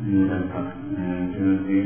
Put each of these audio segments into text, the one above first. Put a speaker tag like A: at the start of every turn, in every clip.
A: Thành Phật thưa quý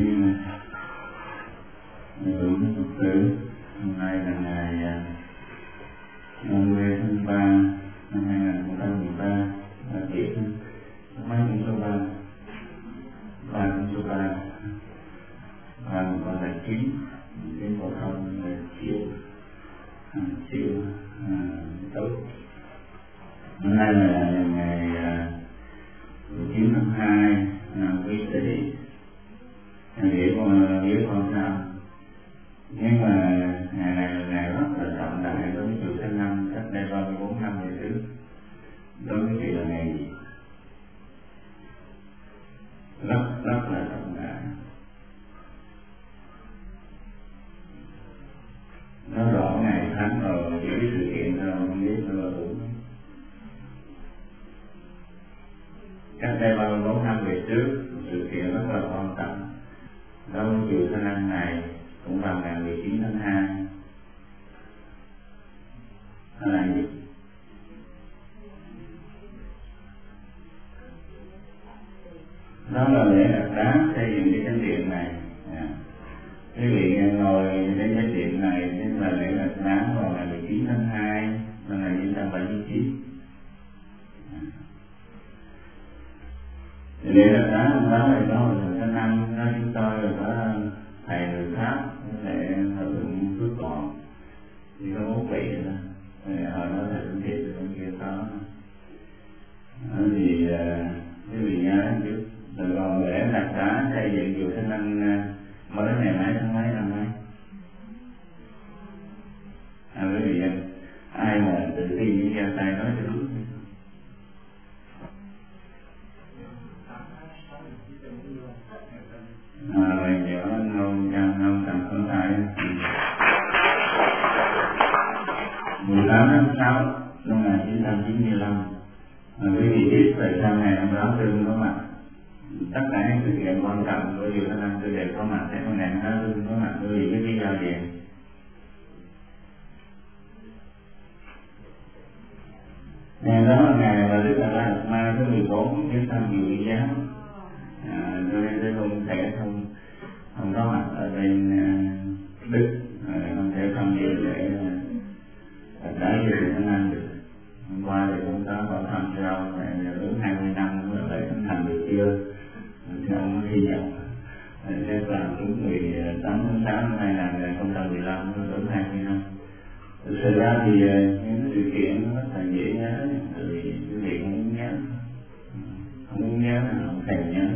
A: đúng Phật tử, hôm nay là ngày 50 tháng 3 năm 2013, là tiết mấy cũng số 3 cũng số 3 và còn là 9 cái phổ thông là chiều tốt. Hôm nay là ngày 9 tháng 2 năm Quý Tỵ, nghĩa con sao, nhưng mà ngày này là ngày rất là trọng đại đối với chùa Thanh Năm. Cách đây 34 năm về trước, đối với chị là ngày gì rất là trọng đại. Nó rõ ngày tháng rồi, những cái sự kiện rồi không biết rồi. Cách đây 34 năm về trước, sự kiện rất là quan trọng đối với chùa Thanh Năm này cũng vào ngày 19 tháng 2. Đó là gì? Đó là lễ đặt đá xây dựng cái chánh điện này. Quý vị ngồi đến chánh điện này nên là lễ đặt đá vào ngày 19 tháng 2 năm 1979. Lễ đặt đá hôm đó là có Thanh Năm, nói chúng tôi là có thầy người Pháp để hưởng phước còn, chỉ có 1 vị thôi. Hồi đó thầy cũng thiệt rồi, bên kia có. Thì quý vị nhớ chứ, rồi còn lễ đặt đá xây dựng chùa Thanh Năm mới ngày mấy tháng mấy năm nay? Quý vị ai mà tự tin với ra tay nói cho đúng. Mình nhớ không cần không phải 18 tháng 6 năm 1995. Quý vị biết tại sao ngày hôm đó tôi có mặt. Tất cả những sự kiện quan trọng của chùa Thanh Năm tôi đều có mặt. Thế hôm nay hôm đó tôi có mặt, quý vị biết lý do gì? Ngày đó là ngày mà Đức A La Đạt Ma thứ 14 đến tham dự Uyển giáo. Cho nên tôi không có mặt ở bên Đức, không thể tham dự để đặt đá cho chùa Thanh Năm được. Hôm qua thì cũng có hỏi thăm cho ông là đúng 20 năm nữa lại thành được chưa, thì ông mới hy vọng sẽ làm đúng 18 tháng 6 năm 2015, đúng 20 năm. Thực sự ra thì những sự kiện nó rất là dễ nhớ, tại vì quý vị không muốn nhớ, không thèm nhớ.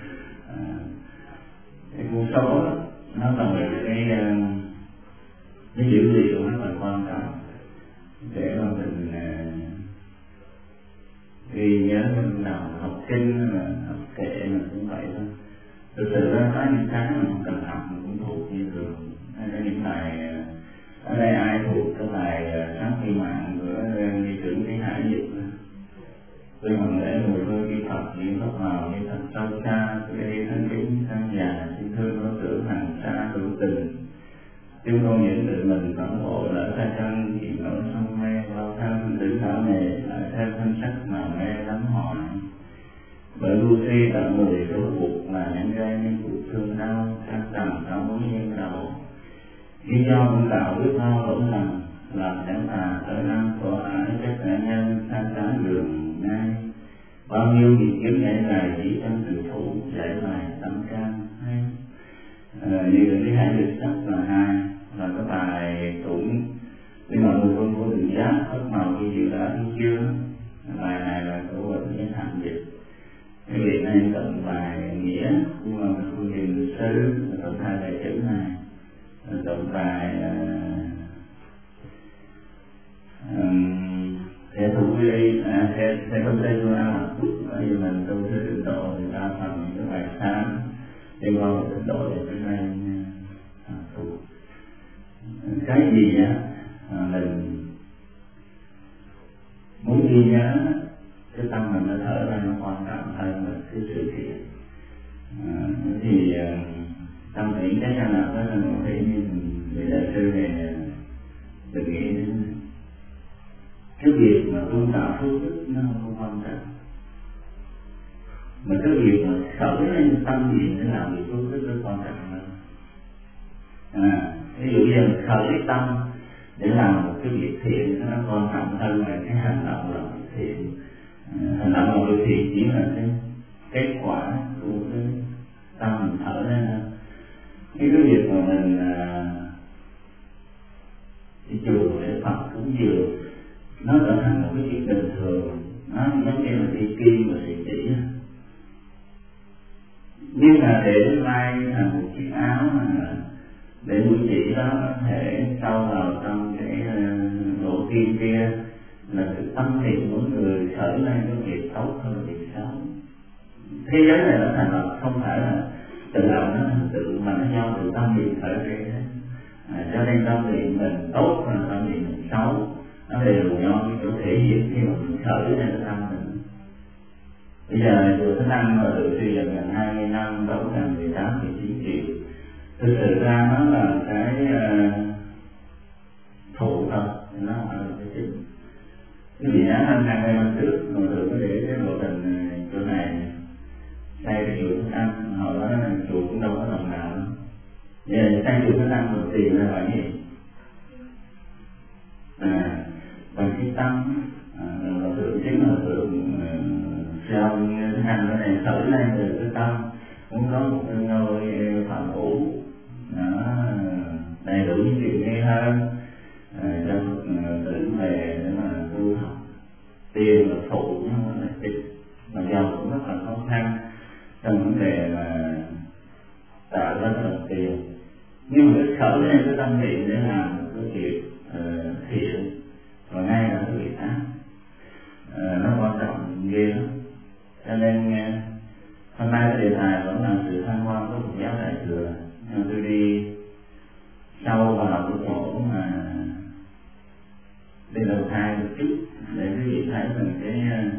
A: Cái con số nó là một cái dữ liệu rất là quan trọng để mà mình ghi nhớ trong đầu. Học sinh là học kệ mà cũng vậy thôi. Thực sự ra có những cái mà mình cần học mình cũng thuộc như thường. Có những bài ở đây ai thuộc cái bài Sáng Khi Mạng của Ni Trưởng Cái Hải Dịch, tôi còn để mùi hương kỹ thuật những pháp màu như thật sâu xa, tôi đi thân kính sang già xin thương đối tưởng hàng xa hữu tình. Chúng con những tự mình phản bộ lỡ xa chân thì nổi sông mê bao thân tử thảo nề lại thêm thân sắc mà mê lắm hỏi. Bởi ngu si tận mùi số buộc là những gây nên cuộc thương đau căng tầm đau muốn nghiêng đầu. Lý do cũng tạo biết bao lỗi lầm làm chẳng tà tới năm của ải các nạn nhân sang trái đường ngay. Bao nhiêu việc kiếm nhảy này chỉ trong tự thủ giải bài tâm can hay. Như cái hai lịch sắc là 2 là cái bài cũng nhưng mà người con của tự giác phất màu như dự đã hay chưa. Bài này là của bệnh nhân hạnh dịch. Cái việc này tận bài nghĩa nhưng mà mình không tìm lịch sử tận 2 bài chữ này, tận bài theo thủ quy theo công ty của An Phúc. Bởi vì mình tu theo tịnh độ thì đa phần những cái bài sáng liên quan đến tịnh độ thì cái này thuộc cái gì á mình muốn ghi nhớ, cái tâm mình nó thở ra nó quan trọng hơn là cái sự kiện. Thì tâm nghĩ cái nào đó là một cái như vị đại sư này đừng nghĩ đến cái việc mà tu tạo phước đức nó không quan trọng. mà cái việc mà khởi lên tâm niệm để làm việc tốt rất là quan trọng hơn. Ví dụ như là khởi tâm để làm một cái việc thiện nó quan trọng hơn là cái hành động làm việc thiện. Hành động làm việc thiện chỉ là cái kết quả của cái tâm mình thở lên thôi. Cái việc mà mình đi chùa để Phật cúng dường nó trở thành một cái chuyện bình thường, nó giống như là đi kim và sợi chỉ. Nhưng mà để may thành một chiếc áo mà để mũi chỉ đó có thể sâu vào trong cái lỗ kim kia là sự tâm niệm của người khởi lên cái việc tốt hơn việc xấu. Thế giới này nó thành lập không phải là tự động nó thành tựu mà nó do từ tâm niệm khởi ra. Cho nên tâm niệm mình tốt và tâm niệm mình xấu nó đều do cái chỗ thể hiện khi mà mình khởi lên cái tâm mình. Bây giờ chùa Thánh Đăng mà được xây dựng gần 20 năm, đâu có gần 18-19 triệu. Thực sự ra nó là cái thụ thôi, nó không phải là cái chính. Cái vị án 20 năm trước, mọi người có để cái lộ trình chỗ này xây cái chùa Thánh Đăng, họ nói là chùa cũng đâu có đồng nào đâu. Vậy là xây chùa Thánh Đăng một tiền là phải gì? Bằng cái tâm, là tượng chính là tượng sao như hành cái này khởi lên từ cái tâm, muốn có một cái ngôi phạm hữu đầy đủ những điều nghe hơn cho tự về để mà tu học. Tiền là phụ nhưng mà là tịch, mà giàu cũng rất là khó khăn trong vấn đề mà tạo ra đồng tiền. Nhưng mà cái khởi lên cái tâm niệm để làm một cái việc thiện và ngay là cái việc ác nó quan trọng ghê lắm. Cho nên hôm nay cái đề tài vẫn là sự thăng hoa của Phật giáo Đại thừa. Nhưng tôi đi sâu vào cái chỗ mà đi đầu thai một chút để quý vị thấy rằng cái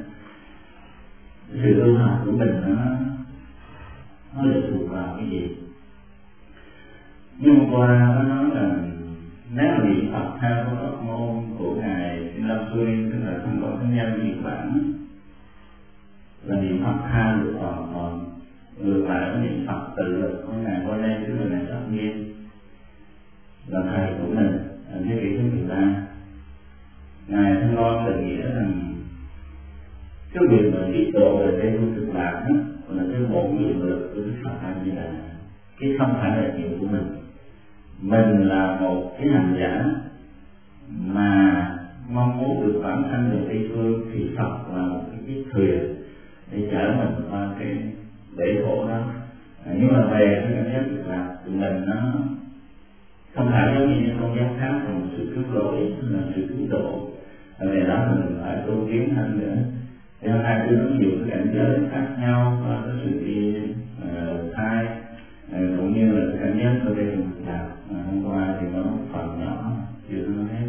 A: sự tu học của mình nó lệ thuộc vào cái gì. Nhưng qua nó nói là nếu mà niệm Phật theo cái pháp môn của ngài Lâm Xuân, tức là Thăng Quả Thánh Nhân Niết Bản, là niệm Phật tha được toàn còn ngược lại với niệm Phật tự lực của ngài Qua Lê, tức là ngài Tất Nhiên, là thầy của mình ở thế kỷ thứ 13. Ngài Thanh Loan định nghĩa rằng cái việc mà tiết độ về đây của thực lạc đó là cái bổn nhiệm lực của Đức Phật A Di Đà, cái không phải là chuyện của mình. Mình là một cái hành giả mà mong muốn được bản thân được Tây Phương thì Phật là một cái chiếc thuyền để chở mình qua cái bể khổ đó. Nhưng mà về cái cảm giác được là tụi mình nó không phải giống như những con giáp khác là một sự cứu rỗi, là sự cứu độ. Về đó mình phải tu tiến hơn nữa. Theo hai cái nhiều cái cảnh giới khác nhau, có cái sự đi thai cũng như là cái cảm giác ở đây mình làm. Hôm qua thì nó phần nhỏ chưa nói hết.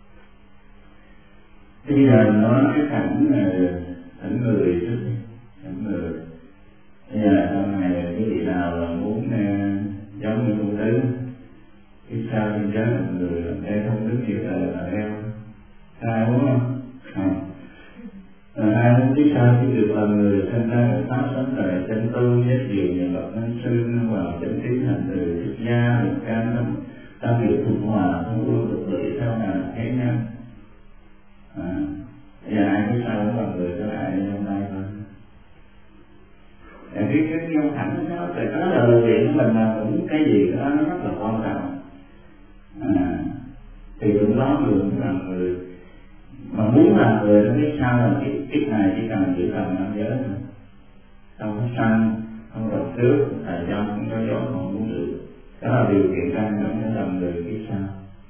A: Bây giờ nói cái cảnh người trước đi, cảnh người. Bây giờ trong này cái vị nào là muốn giống như công tứ, cái sao trên trái một người đây không đứng nhiều là đeo, sai đúng không? Ai muốn biết sao khi được làm người sinh ra ở pháp sống đời chân tu nhất điều nhà bậc nhân sư vào chân tiến hành từ xuất gia được can tâm việc thuận hòa không ưu được lợi theo nào thế nhau. Giờ ai biết sao muốn làm người cho ai trong tay thôi. Cái nhân thẳng nó phải có lời chuyện của mình là cũng cái gì đó nó rất là quan trọng. Thì lúc đó mình làm người mà muốn làm người nó biết sao là cái kiếp này chỉ cần giữ tầm năm giới thôi, không có sanh, không có trước, thời gian không có gió không muốn được. Đó là điều kiện căn bản để làm người biết sao.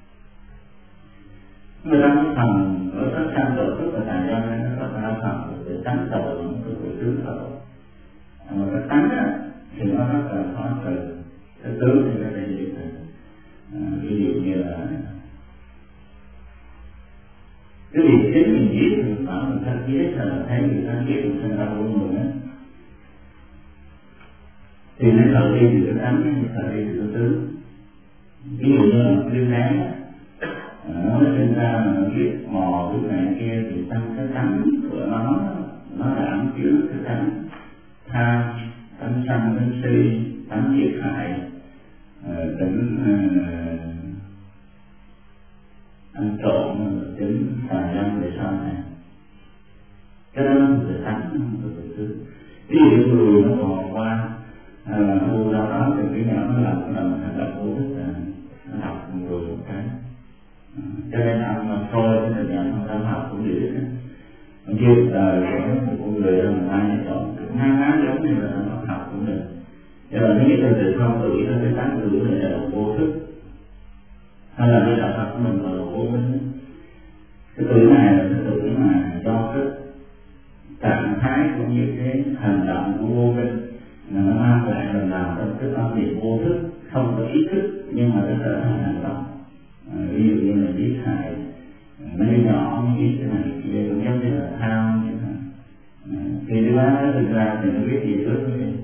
A: Người ta có phần ở tất sanh tội thức và thời gian này nó có ba phần để tránh tội, nó có thể trước tội. Mà cái tánh á thì nó rất là khó trừ, cái tướng thì nó sẽ dễ trừ. Ví dụ như là cái việc chính mình giết thì bảo mình thân giết là thấy người ta giết mình thân đau của mình á, thì nó khởi đi từ cái tánh, nó khởi đi từ cái tướng. Ví dụ như là một đứa bé nó sinh ra mà nó giết mò cái này kia thì trong cái tánh của nó đã ẩn chứa cái tánh tham, tánh sân, tánh si, tánh giết hại, tính ăn trộm, tính tà dâm về sau này. Cái đó nó về tánh, nó về tư. Ví dụ người nó còn qua u đâu đó thì cái nhỏ nó làm hành động vô thức, nó học người một cái. Cho nên ông mà thôi cái thời gian ông tâm học cũng dữ đó. Ông chưa đời của một con người đó mà ai chọn ngán giống như là ông học cũng được. Cho nên nếu từ không tuổi tới cái 8 tuổi này là vô thức, hay là cái đạo Phật của mình là vô minh. Cái tuổi này là cái tuổi mà do cái trạng thái cũng như cái hành động của vô minh nó mang lại mình làm trong cái tâm niệm vô thức, không có ý thức nhưng mà nó trở thành hành động. Ví dụ như là giết hại mấy nhỏ giết cái này kia cũng giống như là tham như thế. Khi đứa bé nó sinh ra thì nó biết gì trước cái gì.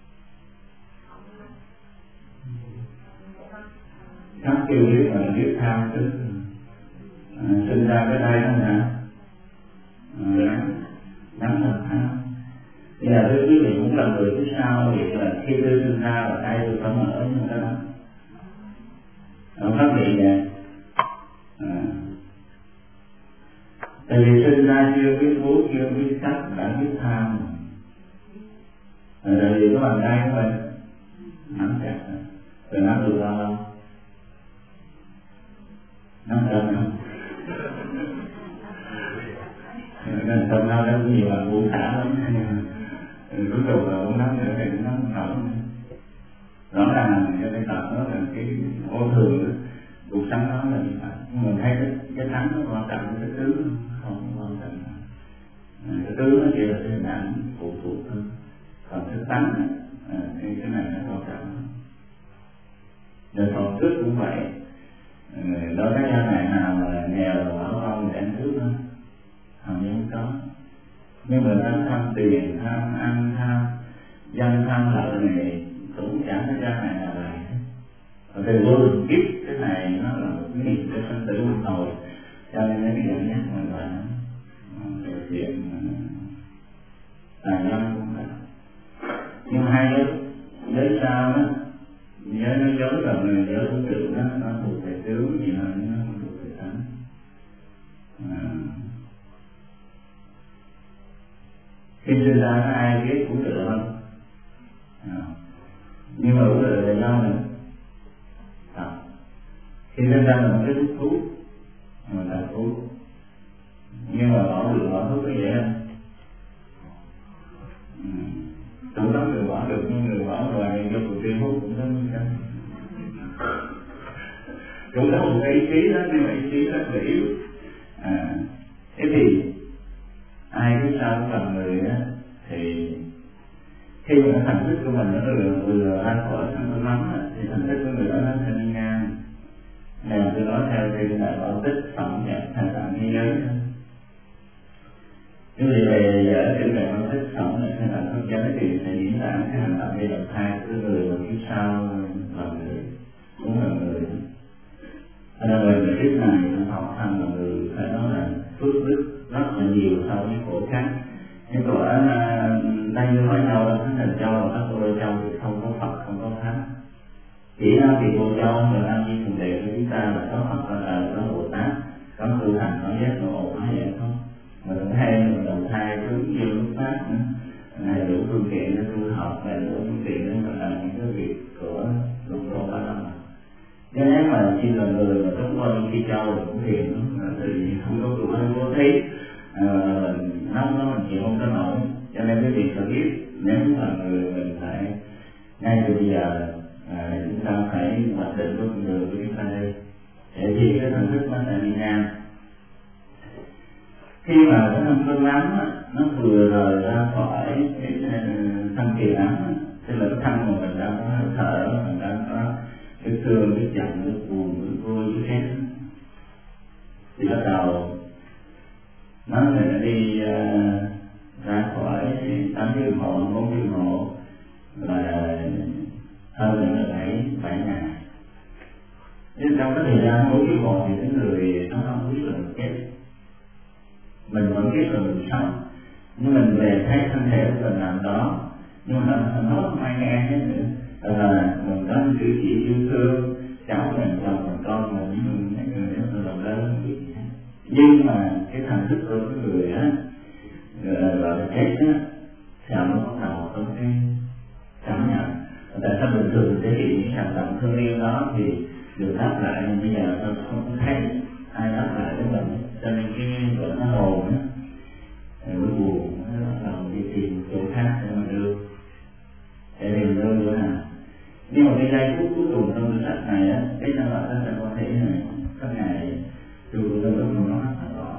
A: Các kêu biết là biết tham trước. Sinh ra cái đây đó nè, nắm là tham. Bây giờ tôi quý vị muốn làm người thứ sao thì là khi tôi sinh ra là tay tôi phải mở như thế đó. Không phát hiện vậy. Tại vì sinh ra chưa biết bố, chưa biết cách, đã biết tham. Tại vì có bàn tay của mình nắm chặt rồi nắm được bao lâu? Nắm chặt không? Nên tâm nào đó nhiều bạn buông thả lắm. Cuối cùng là cũng nắm nữa thì cũng nắm nổi. Rõ ràng cho nên tập đó là cái ô thường đó. Cuộc sống đó là như vậy. Mình thấy cái thắng nó quan trọng, cái tướng không quan trọng. Cái tướng nó chỉ là cái hình ảnh phụ thuộc thôi. Còn cái tánh thì cái này nó quan trọng. Rồi còn trước cũng vậy. Đối với cha mẹ nào mà nghèo là bảo con để ăn trước thôi. Hầu như không có. Nhưng mà nó tham tiền, tham ăn, tham danh, tham lợi này cũng chẳng có cha mẹ nào lại. Và từ vô hình kiếp cái này nó là một cái nghiệp cho sinh tử luân hồi. Cho nên cái dẫn dắt mình là thực hiện tài năng cũng vậy. Nhưng hai giới sau đó, giới nói dối là người giới vũ trụ đó, nó thuộc về tướng nhiều hơn, nó không thuộc về tánh. Khi sinh ra có ai biết vũ trụ không? Nhưng mà vũ trụ là do mình. Khi sinh ra là một cái thuốc mà là thuốc, nhưng mà bỏ thuốc có dễ không? Chủ lắm người bỏ được, nhưng người bỏ rồi do cuộc tiên hút cũng rất nguy hiểm. Chủ đó một cái ý chí đó, nhưng mà ý chí rất là yếu. Thế thì ai biết sao cũng làm người đó, thì khi mà thành tích của mình nó vừa ra khỏi thân lắm thì thành tích của người đó nó sẽ đi ngang. Nên tôi nói theo cái đại bảo tích phẩm nhập thành tạng thế giới. Cái gì về giải cái đại bảo tích phẩm nhập thành tạng thế giới thì sẽ diễn tả cái hành động đi đầu thai của người mà kiếp sau làm người, cũng là người. Cho nên về kiếp này nó học thành là người phải nói là phước đức rất là nhiều so với khổ khác. Nhưng của đây như nói nhau là Thánh Thần Châu và các cô Đô Châu thì không có Phật, không có Thánh. Chỉ là vì Cô Châu và Nam Di Thường Đề của chúng ta là có Phật là có Bồ Tát, có tu hành, có giác ngộ, nói vậy không? Mà thứ hai là đầu thai hướng như lúc Pháp nữa, này đủ phương tiện để tu học, này đủ phương tiện để mà làm những cái việc của Lục Tổ Ba Lâm. Nếu mà chỉ là người mà sống qua Di Châu là cũng thiền lắm, thì không có tụi không có thấy nó mình chịu không có nổi. Cho nên cái việc phải biết nếu mà người mình phải ngay từ bây giờ chúng ta phải hoạch định với con đường của chúng ta đây để thì cái thành thức nó sẽ đi ngang. Khi mà cái thân cơn lắm nó vừa rời ra khỏi cái thân kỳ lắm, tức là cái thân mà mình đang có hơi thở, mình đang có cái xương, cái giận, cái buồn, cái vui, cái ghét, thì bắt đầu nó sẽ đi ra khỏi 8 tiếng hồ, 4 tiếng hồ và hơn nữa là 7 ngày. Nhưng trong cái thời gian 4 tiếng hồ thì cái người nó không biết là mình chết. Mình vẫn biết là mình sống, nhưng mình về thấy thân thể của mình nằm đó nhưng mà nó không ai nghe hết nữa. Mình có cử chỉ yêu thương cháu mình, chồng mình, con mình, những người đó tôi làm lớn gì hết. Nhưng mà cái thần thức của cái người á gọi là chết á, thì nó bắt đầu có cái cảm nhận. Tại sao bình thường thể hiện những hành động thương yêu đó thì được đáp lại, nhưng bây giờ tôi không thấy ai đáp lại với mình, cho nên cái gọi nó hồn á, nó buồn, nó bắt đầu đi tìm chỗ khác để mà đưa, để tìm đưa nữa nào. Nhưng mà cái giây phút cuối cùng trong cái sách này á, cái sao là ta sẽ có thể này, các ngày dù tôi lúc nó rất là rõ.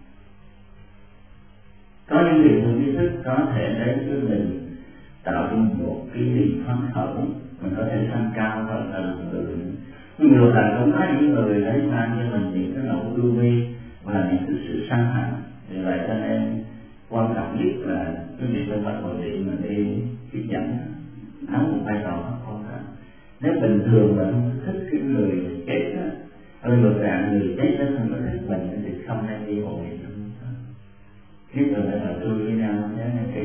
A: Có những điều không ý thức có thể đến với mình, tạo ra một cái niềm phấn khởi, mình có thể tăng cao hơn là người. Ngược lại cũng có những người đấy mang cho mình những cái nỗi ưu vi và những cái sự sân hận. Vì vậy cho nên quan trọng nhất là cái việc trong Bạch Hội Điện mình đi thuyết giảng đóng một vai trò rất quan trọng. Nếu bình thường mà không thích cái người chết á, ngược lại người chết đó không có thích mình thì không nên đi hội điện. Nhất là phải là tôi với nhau nhớ kỹ,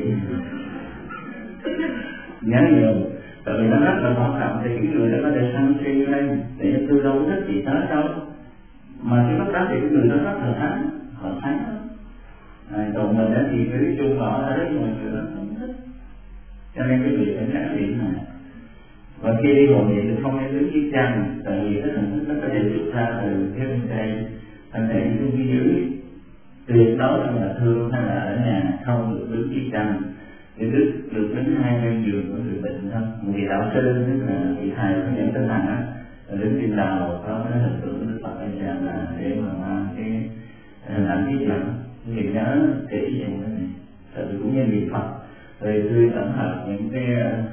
A: nhớ nhiều, tại vì nó rất là quan trọng. Thì cái người đó có thể sân si lên để tôi đâu có thích gì tới đâu, mà cái lúc đó thì cái người đó rất là thắng, họ thắng đó. Còn mình đó thì cứ chung họ tới nhưng mà người đó không thích, cho nên cái việc phải trải nghiệm này. Và khi đi hội nghị thì không nên đứng dưới chân, tại vì cái hình thức nó có thể xuất ra từ cái thân thể những cái dưới. Tuyệt đối không là thương hay là ở nhà không được đứng dưới chân, thì được đứng hai bên giường của người bệnh thôi. Một vị đạo sư tức là vị thầy có những tinh thần á, đứng trên đầu có cái hình tượng Đức Phật ở nhà là để mà mang cái hình ảnh thiết lập. Thì nhớ kỹ về cái này, tại vì cũng như niệm Phật rồi tôi tổng hợp những cái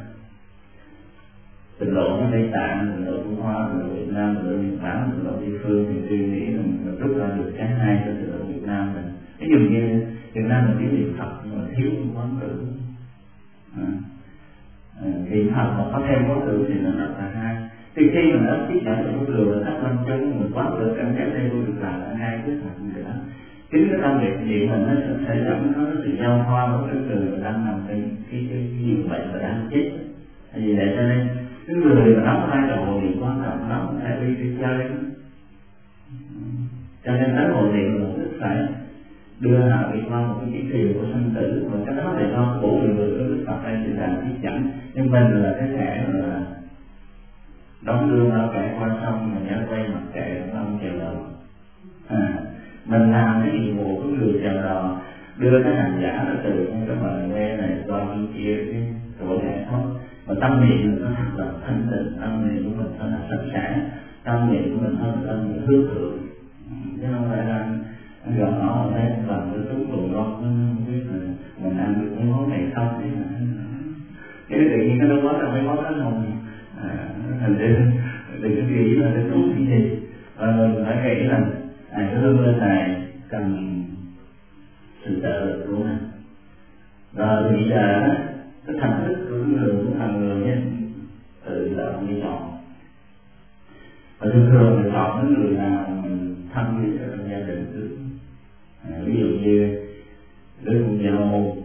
A: trình độ của Tây Tạng, trình độ Trung Hoa, trình độ Việt Nam, trình độ Nhật Bản, trình độ địa phương thì tôi nghĩ là mình rút ra được cái hai cho trình độ Việt Nam mình. Ví dụ như Việt Nam mình biết niệm Phật nhưng mà thiếu quán tưởng. Niệm Phật mà có thêm quán tưởng thì nó rất là hay. Thì khi mình đã tiếp nhận được cái đường là các lâm chung mình quán tưởng cảm giác đây tôi được làm là hai cái thật như đó. Chính cái tâm việc gì mình nó sẽ dẫn nó sự giao thoa với cái người đang nằm trên cái giường bệnh và đang chết. Vì vậy cho nên cái người mà đóng vai trò thì quan trọng đó phải đi chơi. Cho nên tới hội điện là rất phải đưa họ đi qua một cái chỉ thiền của sinh tử, và cái đó là do của người Đức Phật đây thì làm thiết chẳng. Nhưng mình là cái kẻ là đóng đưa nó kẻ qua sông mà nhớ quay mặt kệ ông chèo đầu. Mình làm cái nhiệm vụ của người chèo đò, đưa cái hành giả nó từ cái bờ quê này qua bên kia cái chỗ giải thoát. Và tâm niệm nó thật là thanh tịnh, tâm niệm của mình thật là sạch sẽ, tâm niệm của mình thật là tâm niệm hướng thượng, chứ không phải là gần nó ở đây bằng cái túi đồ ngon, không biết là mình ăn được cái món này không thế mà cái tự nhiên cái nó có trong cái món đó không, thành ra đừng có nghĩ là cái túi cái gì, và mình phải nghĩ là cái hương lên này cần sự trợ lực của mình. Rồi bây giờ cái thành thức của người cũng là người nhé, tự động đi chọn. Và thường thì chọn những người nào mình thân với trong gia đình trước. Ví dụ như đứa con dâu,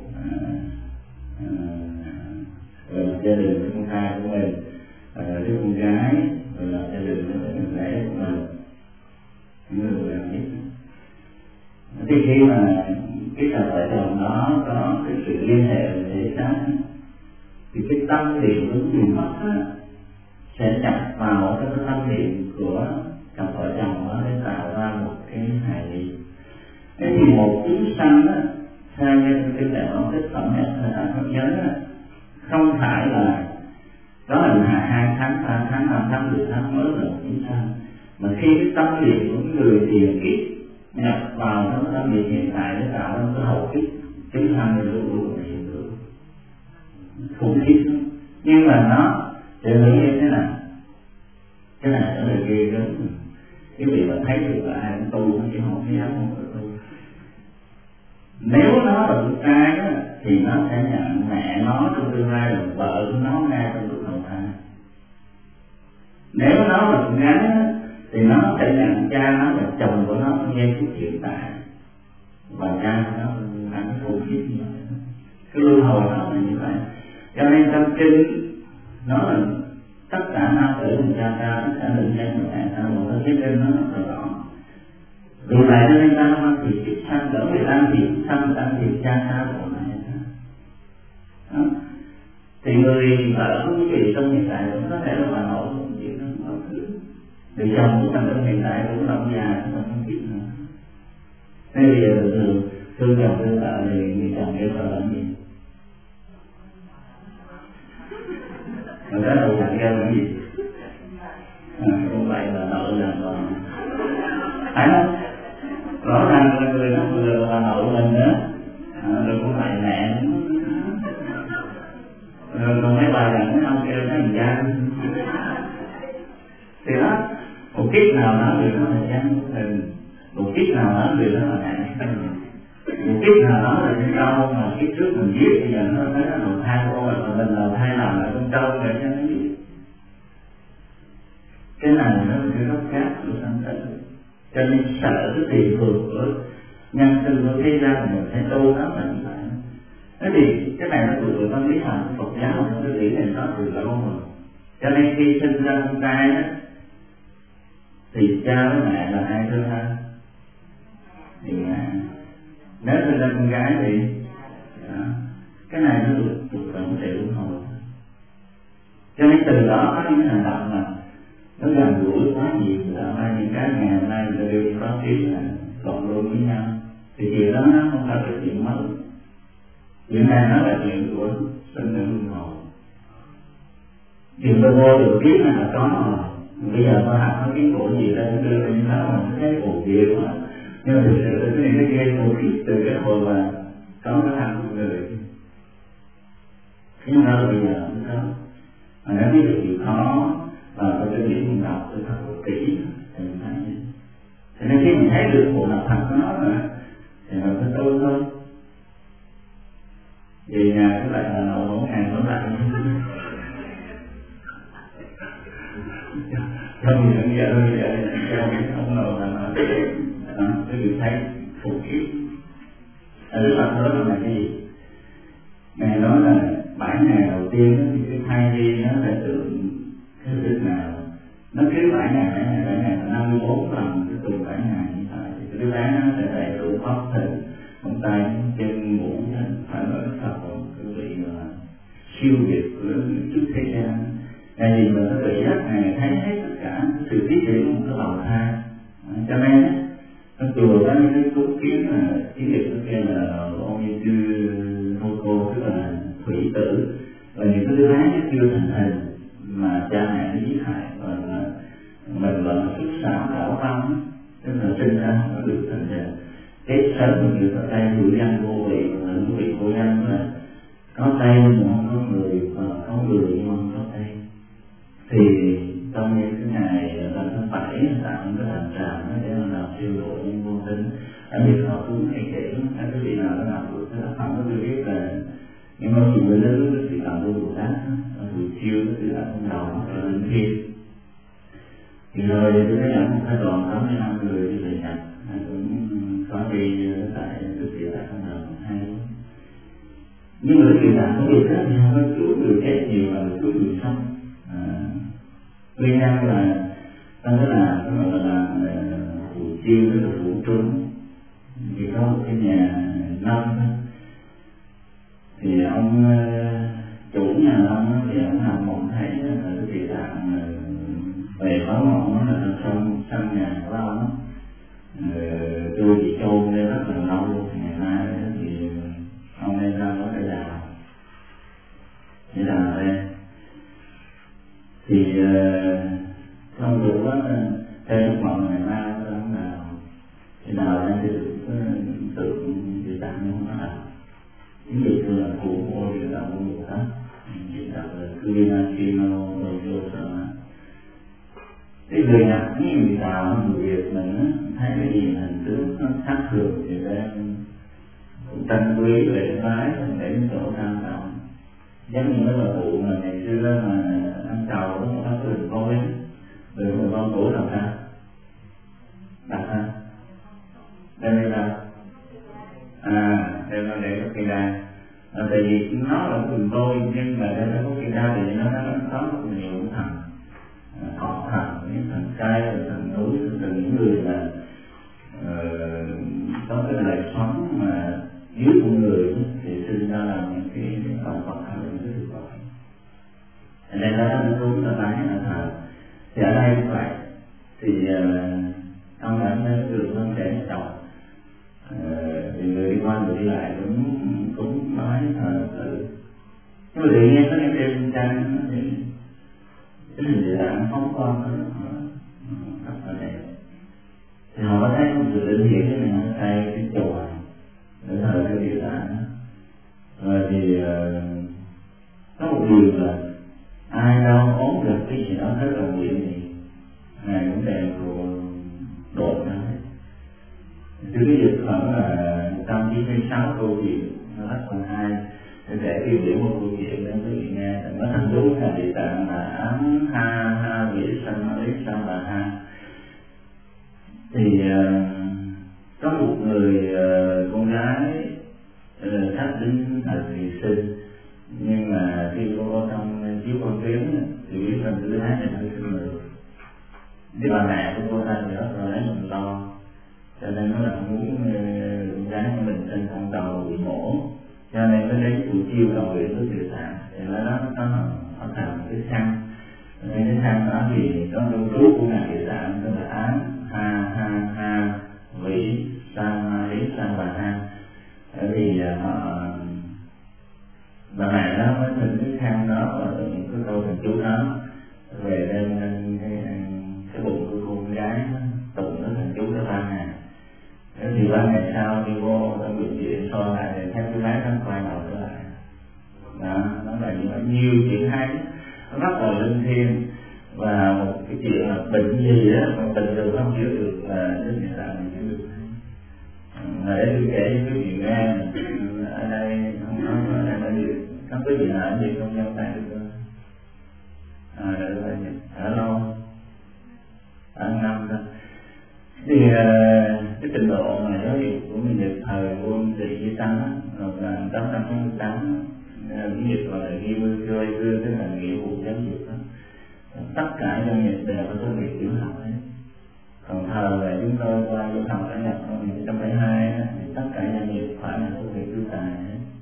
A: rồi gia đình của con trai của mình, đứa con gái, rồi là gia đình của con rể của mình, những người làm nhất. Thì khi mà cái cặp vợ chồng đó có cái sự liên hệ về thể xác, thì cái tâm niệm của người mất sẽ nhập vào cái tâm niệm của cặp vợ chồng đó để tạo ra một cái hài niệm. Thế thì một chúng sanh theo như cái đạo ông thích phẩm nhất là Phật giới không phải là đó là 2 tháng, 3 tháng, 5 tháng, 10 tháng mới là một chúng sanh, mà khi cái tâm niệm của người tiền kiếp nhập vào trong tâm niệm hiện tại để tạo ra cái hậu kiếp chúng sanh thì luôn luôn là hiện tượng khủng khiếp. Nhưng mà nó để nghĩ như thế nào, cái này ở đời kia đó, cái vị mà thấy được là ai cũng tu chứ không dám không tu. Nếu nó là con trai đó, thì nó sẽ nhận mẹ nó trong tương lai là vợ của nó ngay trong lúc đầu thai. Nếu nó là con gái đó, thì nó sẽ nhận cha nó là chồng của nó trong giây phút hiện tại, và cha của nó là khủng khiếp như vậy. Cái luân hồi nó là như vậy. Cho nên trong kinh nó là tất cả nam tử cùng cha ta, tất cả nữ nhân của mẹ ta, một cái kinh nó rất rõ. Vì vậy cho nên ta ăn thịt kiếp sanh, đỡ người ăn thịt sanh, ăn thịt cha ta của mẹ ta. Thì người vợ của quý vị trong hiện tại cũng có thể là bà nội cũng chịu nó mọi thứ. Vì chồng của mình trong hiện tại cũng là ông già, cũng không biết nữa. Thế bây giờ thương chồng thương vợ thì người chồng yêu vợ làm gì? Người đó đầu chẳng kêu làm gì? Cũng vậy là nội là còn phải không? Rõ ràng là người nó vừa là nội mình nữa, rồi cũng phải mẹ, rồi còn mấy bà rằng ông kêu nó làm cha. Thì đó, một kiếp nào đó người đó là cha của mình, một kiếp nào đó người đó là mẹ của mình, một kiếp nào đó là con trâu mà kiếp trước mình giết, bây giờ nó thấy là đầu thai của mình, mà mình đầu thai làm lại con trâu để cho nó giết. Cái này nó là cái góc khác của sanh tử. Cho nên sợ cái tùy thuộc của nhân sinh của thế gian mình phải tu nó là như vậy. Thế thì cái này nó thuộc về văn lý học của Phật giáo, cái lý này nó từ lâu rồi. Cho nên khi sinh ra con trai á, thì cha với mẹ là ai thương hơn? Thì mẹ. Nếu sinh ra con gái thì đó. Cái này nó thuộc về một sự ủng hộ. Cho nên từ đó có những hành động mà nó gần gũi quá nhiều, là hai những cái ngày hôm nay người ta đều có trí là cộng luôn với nhau. Thì chuyện đó nó không phải là chuyện mới. Chuyện này nó là chuyện của sinh tử luân hồi. Chuyện tôi vô được biết là có rồi. Bây giờ tôi học có cái bộ gì đó đưa lên đó mà cái bộ gì đó. Nhưng mà thực sự là cái này nó gây một ít từ cái hồi mà có cái thằng của người. Nhưng mà bây giờ không có. Mà nếu ví dụ chịu khó và có cái điểm mình đọc tôi thật kỹ thì mình thấy. Cho nên khi mình thấy được bộ mặt thật của nó rồi thì mình phải tu thôi. Vì nhà các bạn là nội mỗi ngày mỗi lại không những giờ ông nội là nó cái việc thấy phục kiếp. Ở Đức Phật nói là cái gì? Ngài nói là 7 ngày đầu tiên thì cái thai nhi nó phải tượng cái việc nào nó cứ 7 ngày là 54 lần cái tuần 7 ngày như vậy thì cái đứa bé nó sẽ đầy đủ pháp hình móng tay chân mũi phải nói thật một cái vị là siêu việt lớn trước thế gian. Ngày gì mà nó bị rất ngày thấy hết tất cả sự tiết triển của một cái bào thai. Cho nên nó chùa có những cái cúng kiến là chiến dịch nó kêu là ông như chư hô cô, tức là thủy tử, và những cái đứa bé nó chưa thành hình mà cha mẹ nó giết hại, và mình là xuất xảo đảo văn, tức là sinh ra nó được thành hình. Tết sớm mà người có tay hữu danh vô vị, là vô vị vô danh là có tay nhưng mà không có người, và có người nhưng mà không có tay. Thì trong những cái ngày lần thứ 7 tạo những cái hành tràng để mà làm siêu độ những vô tính. Ở đây họ cũng hay kể cái vị nào đó làm được, nó không có được biết là những con chuyện lớn lớn thì làm vô Bồ Tát, buổi chiều nó tự làm trong đầu nó lên thiên. Thì rồi tôi thấy là một cái đoàn 85 người đi về Nhật, cũng có đi tại thực hiện tại không đồng hay. Nhưng mà cái chuyện làm có việc đó thì không có cứu người chết nhiều mà cứu người sống. Nguyên nhân là ta nói là cái gọi là phụ chiêu, tức là phụ trúng. Thì có một cái nhà nông thì ông chủ nhà nông thì ông nằm mộng thấy là cái việc làm về báo mộng là sân nhà của ông tôi bị chôn lên rất là lâu. Ngày mai thì ông lên ra có cái đào để đào lên thì không đủ đó theo lúc mộng ngày mai tôi không đào thì đào lên thì được tượng thì tặng không có đào. Ví dụ như là cụ mô thì đạo mô Bồ Tát, thì đạo là Kriyana Kino Đồ Sở. Cái người Nhật, cái người Tàu, người Việt mình thấy cái gì hình tướng nó khác thường thì đem tranh quý lễ bái để chỗ cao trọng. Giống như cái bà cụ mà ngày xưa mà ăn trầu có một cái đường voi á, đường voi cổ nào ta? Đặt ha? Đem đi đâu? Đem nó để cái cây đa. Tại vì nó là một mình tôi, nhưng mà nó có cái đa thì nó có nhiều thần, họ thần, những thần trai, thần núi, thần những người là có cái đời sống mà dưới con người thì sinh ra là những cái động vật hay là những cái thực vật. Nên đó nó đúng là bán là thờ. Thì ở đây cũng vậy. Thì ông đã được con trẻ chồng. Thì người đi qua người đi lại cũng nói thờ tự. Nhưng mà tự nhiên có những đêm tranh thì cái hình địa tạng phóng con rất là đẹp. Thì họ có thấy một sự linh hiển cái này nó tay cái chùa để thờ cái địa tạng. Rồi thì có một điều là ai đâu ốm được cái gì đó hết cầu nguyện thì ngài cũng đều độ ra hết. Chứ cái việc khoảng là 196 câu chuyện nó rất là hay. Để tiêu biểu một câu chuyện để quý vị nghe. Nó thành đúng là địa tạng là ám ha ha vị sanh lý sanh bà ha. Thì có một người con gái sắp đến thời kỳ sinh, nhưng mà khi cô có trong chiếu con tuyến thì biết rằng đứa bé này hơi sinh người. Thì bà mẹ của cô ta thì rất là lấy mình lo, cho nên nó là muốn con gái của mình trên con đầu bị mổ, cho nên nó đến buổi chiêu cầu nguyện với địa tạng. Thì ở đó nó thành một cái khăn, nên cái khăn đó thì có lưu trú của ngài địa tạng tức là án ha ha ha vĩ sa lý sa bà ha. Bởi vì bà mẹ đó mới thỉnh cái khăn đó và những cái câu thần chú đó về lên cái bụng của con gái tụng nó thần chú đó 3 ngày. Thế thì 3 ngày sau đi vô trong bệnh viện soi lại thì thấy cái bé nó quay đầu trở lại. Đó, nó là nhiều chuyện hay, nó rất là linh thiêng. Và một cái chuyện là bệnh gì đó mà bệnh được không chữa được là Đức Địa Tạng mình chữa được. Để tôi kể với quý vị nghe, ở đây không nói ở đây là gì, không có gì là ở gì không giao tay được không? Ở lâu, ở năm thôi. Thì cái trình độ mà giáo dục của mình được thời quân trị với Tăng là 1888, cái việc gọi là ghi mưu chơi gương, tức là nghĩa vụ giáo dục đó. Tất cả doanh nghiệp đều có tốt nghiệp tiểu học ấy. Còn thời là chúng tôi qua du học ở Nhật năm 1972 thì tất cả doanh nghiệp phải là tốt nghiệp tư tài.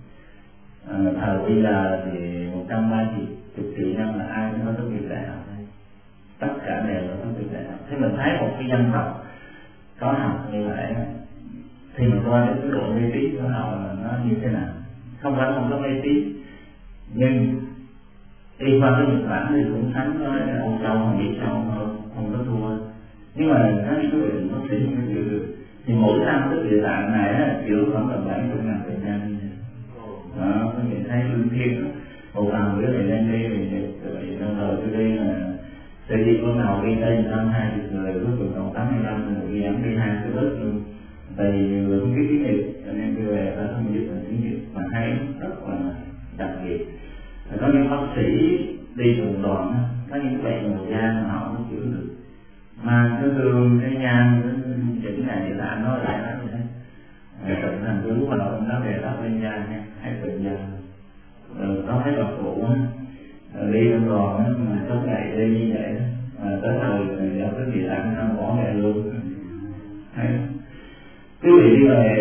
A: Thời bây giờ thì 130 triệu năm là ai cũng có tốt nghiệp đại học ấy. Tất cả đều có tốt nghiệp đại học. Thế mình thấy một cái dân tộc có học như vậy thì mình coi cái độ mê tín của họ là nó như thế nào. Không phải không có mê tín, nhưng đi qua cái Nhật Bản thì cũng sánh với Âu Châu hoặc Mỹ Châu không có thua. Nhưng mà các cái bệnh bác sĩ không chịu được. Thì mỗi năm cái địa tạng này chữa khoảng tầm 70.000 bệnh nhân. Đó, có nhìn thấy lương thiên đó. Một lần nữa thì lên đi thì năm rồi tôi đi là sẽ đi con nào đi đây 120 người, cuối cùng còn 85 người đi giảm đi 2 cái bớt luôn. Tại vì người không biết tiếng Nhật, cho nên tôi về ta không biết là tiếng Nhật mà hay rất là đặc biệt. Có những bác sĩ đi cùng đoàn, có những bệnh màu da mà họ không chữa được. Mà cái hương, cái nhang, những ngày địa tạng nó lại đó như thế. Tận thành cứu mà nó về đó bên da nha, hay bệnh da. Có mấy bậc phụ đi trong đoàn mà có ngày đi như vậy đó. Tới hồi thì ở cái địa tạng nó bỏ mẹ luôn. Hay quý vị đi về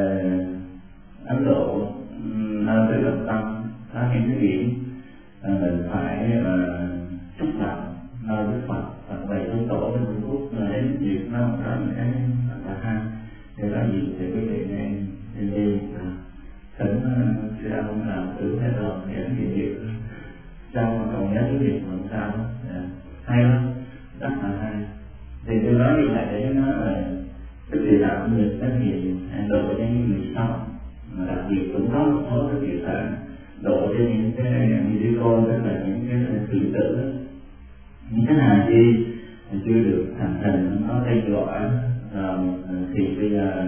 A: Ấn Độ, tới Lập Tâm, có những cái điểm mình phải chúc lòng nơi Đức Phật và về Tôn Tổ bên Trung Quốc là đến việc nó có những cái là ha. Thì có gì thì quý vị nên đi thỉnh sư ông làm thử hay rồi những gì việc sao mà còn nhớ cái việc làm sao hay lắm, rất là hay. Thì tôi nói như vậy để nó là cái địa tạng của mình rất nhiều độ cho những người sau, mà đặc biệt cũng có một số cái địa tạng độ cho những cái như đứa con, tức là những cái tự tử, những cái hà chi chưa được thành hình có thay gọi thì bây giờ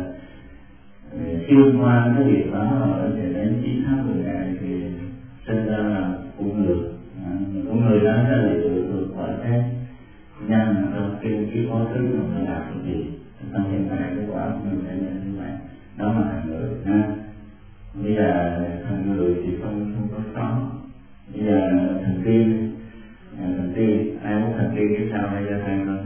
A: xuyên qua cái việc đó rồi thì đến 9 tháng 10 ngày thì sinh ra là con người đó sẽ lại được gọi cái nhân đầu tiên khi có thứ mà mình làm cái gì trong hiện tại cái quả của mình là như vậy đó mà thành người ha. Bây giờ thành người thì không có. Bây giờ thần tiên ai muốn thần tiên kiếp sau hay ra thầy rồi.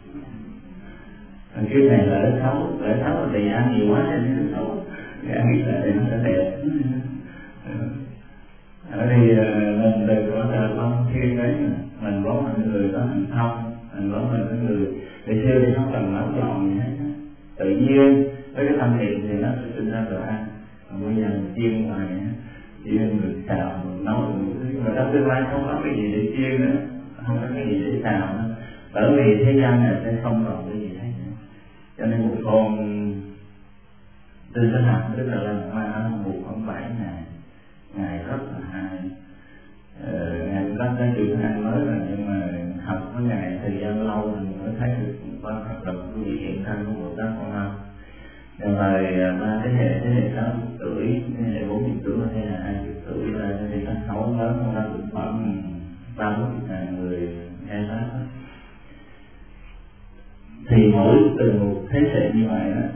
A: Thần kiếp này lỡ xấu thì ăn nhiều quá nên nó xấu, thì ăn ít lại thì nó sẽ đẹp. Ở đây mình đừng có chờ con thiên đấy, mình vốn là người có hành thông, mình vốn là cái người ngày xưa thì không cần nấu giòn gì hết, tự nhiên với cái tâm niệm thì nó sẽ sinh ra đồ ăn. Còn bây giờ mình chiên ngoài chiên mình xào mình nấu mà trong tương lai không có cái gì để chiên nữa, không có cái gì để xào nữa, bởi vì thế gian này sẽ không còn cái gì hết. Cho nên một con tư sinh học tức là lần qua nó buộc khoảng 7 ngày rất là hay. Ngày có cái chuyện hay mới rồi, nhưng mà học với ngày thời gian lâu thì mình mới thấy được qua hoạt động của vị hiện thân của Bồ Tát Quan Âm. Rồi ba thế hệ 60 tuổi, thế hệ 40 tuổi và thế hệ 20 tuổi là thế hệ sân khấu lớn không ra cũng khoảng 30-40.000 người nghe Pháp. Thì mỗi từ một thế hệ như vậy đó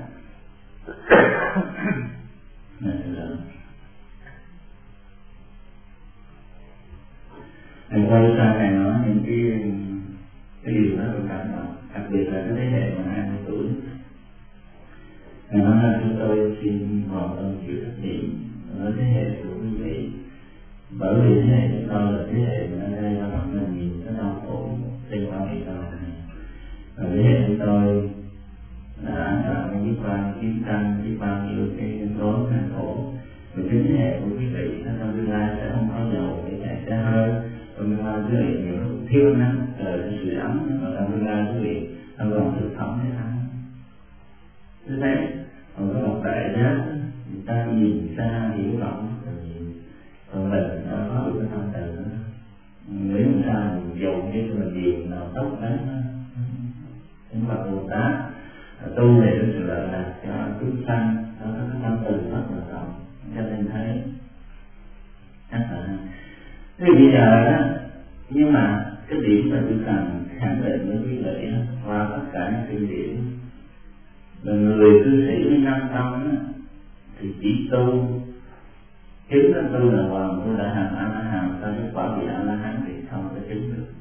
A: Thầy quay sang này nói những cái điều đó tôi cảm động, đặc biệt là cái thế hệ mà 20 tuổi. Thầy nói là chúng tôi xin bọn ơn chịu trách nhiệm ở thế hệ của quý vị, bởi vì thế hệ chúng tôi là thế hệ mà nó gây ra rất là nhiều cái đau khổ trên quả địa cầu này. Và thế hệ chúng tôi đã tạo nên biết bao chiến tranh, biết bao nhiêu cái nhân tố gian khổ. Vì cái thế hệ của quý vị nó trong tương lai sẽ không có dầu để chạy xe hơi, trong tương lai quý vị nhiều lúc thiếu nắng, trời cái sự ấm, mà trong tương lai quý vị không còn thực phẩm để ăn. Cứ thế, còn có một đại giác, người ta nhìn xa hiểu rộng, còn mình đã có được cái tâm từ đó. Nếu mà sao mình dùng cái mình nhiều nào tốt đấy, những bậc Bồ Tát tu để sự lợi lạc cho chúng sanh, đó có cái tâm từ rất là rộng, cho nên thấy chắc là thế bây giờ đó. Nhưng mà cái điểm mà tôi cần khẳng định với quý vị qua tất cả những kinh điển là người cư sĩ với nam tông thì chỉ tu chứng là tu là hoàn, tu đã hành A-la-hán, ta kết quả vị A-la-hán thì không có chứng được.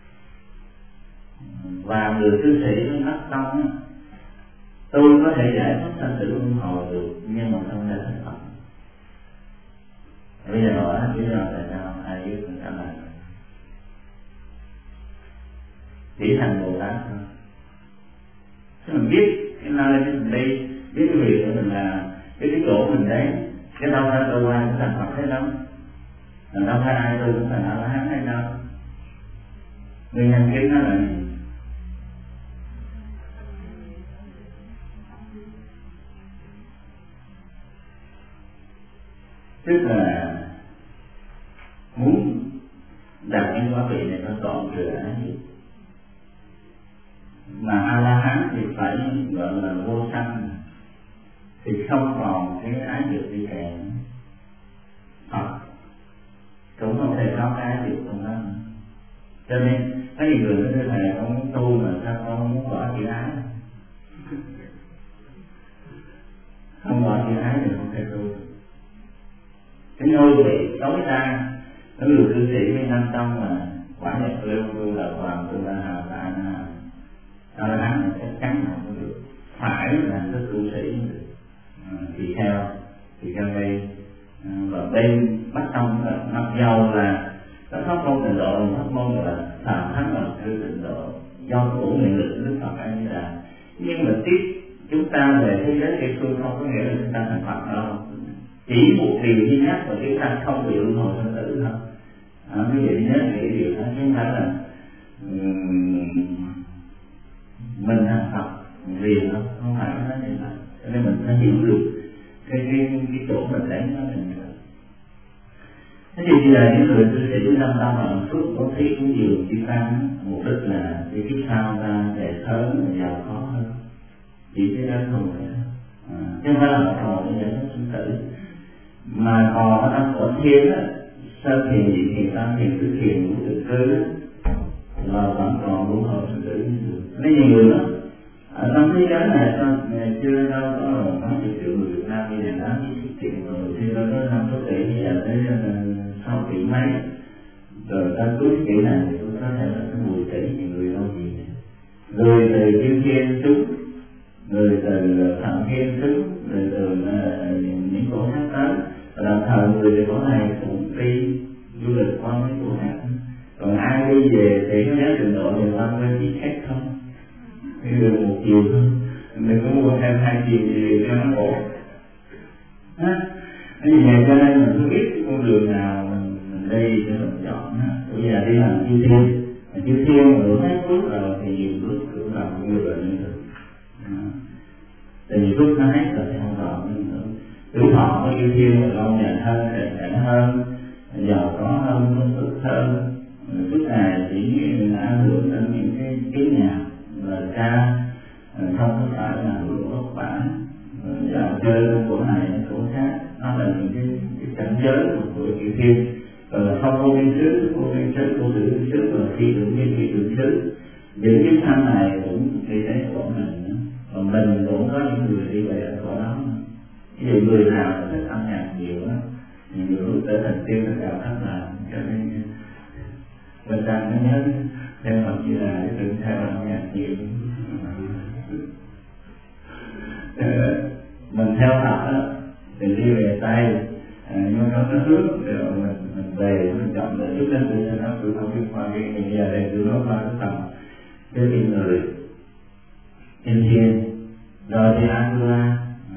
A: Và người cư sĩ với bắc tông tôi có thể giải thích sanh tử luân hồi được, nhưng mà không thể thành Phật. Bây giờ hỏi lý do tại sao ai biết mình trả lời? Chỉ thành Bồ Tát thôi. Chứ mình biết cái nơi mình đi, biết cái việc của mình là cái chỗ mình đấy, cái đâu phải tôi ai cũng thành Phật hết đâu, là đâu phải ai tôi cũng thành A-la-hán hay đâu. Nguyên nhân chính nó là gì? Tức là muốn đặt những quả vị này nó trọn rửa ái dục. Mà A-la-hán thì phải gọi là vô sanh, thì không còn cái ái dục đi kèm. Phật cũng không thể có cái ái dục trong đó. Cho nên có nhiều người nói thầy con muốn tu mà sao con không muốn bỏ chữ ái? Không bỏ chữ ái thì không thể tu. Cái ngôi vị tối đa cái người cư sĩ với nam tông mà quả nhập lưu tu là hoàng tu là hào tại là A-la-hán là chắc chắn là không được, phải là cái cư sĩ thì theo đây. Và bên bắc tông là mặc dầu là nó pháp môn tịnh độ, pháp môn là thàm thắng là cái tịnh độ do của nguyện lực Đức Phật A Di Đà, nhưng mà tiếp chúng ta về thế giới địa phương không có nghĩa là chúng ta thành Phật đâu. Chỉ một điều duy nhất là chúng ta không bị luân hồi sinh tử thôi. Quý vị nhớ cái điều đó, chứ không phải là mình thành Phật liền đâu, không phải nó như vậy. Cho nên mình phải hiểu được cái chỗ mình đánh nó mình được. Thế thì bây giờ những người cư sĩ nam tông là phước có thí cũng nhiều chư tăng, mục đích là cái kiếp sau ta để sớm và giàu có hơn. Chỉ cái đó thôi, chứ không phải là một hồi để giải thích sinh tử. Mà còn ở trong cõi thiên á, sơ thiền, nhị thiền, tam thiền, tứ thiền, ngũ thiền cư là vẫn còn luân hồi sinh tử như thường. Nên nhiều người đó Ở trong thế giới này ngày xưa đâu có mấy chục triệu người Việt Nam như là 80 triệu, rồi khi đó có 5 tỷ, bây giờ tới 6 tỷ mấy, rồi ta cuối kỷ này thì tôi có thể là 10 tỷ thì người đâu gì, người từ Kim Thiên xuống, người từ Phạm Thiên xuống, người từ những cổ khác tới, và đồng thời người từ cổ này cũng đi du lịch qua mấy cổ khác. Còn ai đi về thì có giá trình độ thì qua với chỉ khác thôi, đi được một chiều thôi, đừng có mua thêm 2 chiều thì cho nó khổ. Vì vậy cho nên mình cứ biết cái con đường nào mình đi để mình chọn. Bây giờ đi làm chư thiên, chư thiên mà đủ hết phước rồi thì nhiều phước cũng làm người bệnh được. Tại vì phước nó hết rồi thì không còn nữa. Tuổi thọ của chư thiên là lâu dài hơn, đẹp đẽ hơn, giàu có hơn, công sức hơn. Phước này chỉ ảnh hưởng đến những cái nhà lời ca, không có phải là hưởng vất vả. Và chơi của này của khác, nó là những cái cảnh giới của chư thiên. Rồi không vô biên xứ, vô tử xứ, rồi khi tưởng nhiên khi tưởng xứ. Những cái thân này cũng đi đến của mình, và mình cũng có những người đi về ở chỗ đó. Ví dụ người nào là thích âm nhạc nhiều á, nhiều người trở thành tiêu tất cả các là cho nên mình đang nó nhớ theo Phật Như Lai để tự theo âm nhạc nhiều. Mình theo Phật đó thì đi về Tây, nhưng nó hướng rồi mình về mình chọn để giúp lên tự nó tự không biết qua cái bây giờ đây tự nó qua cái tầm cái người thiên thiên rồi thì Atula.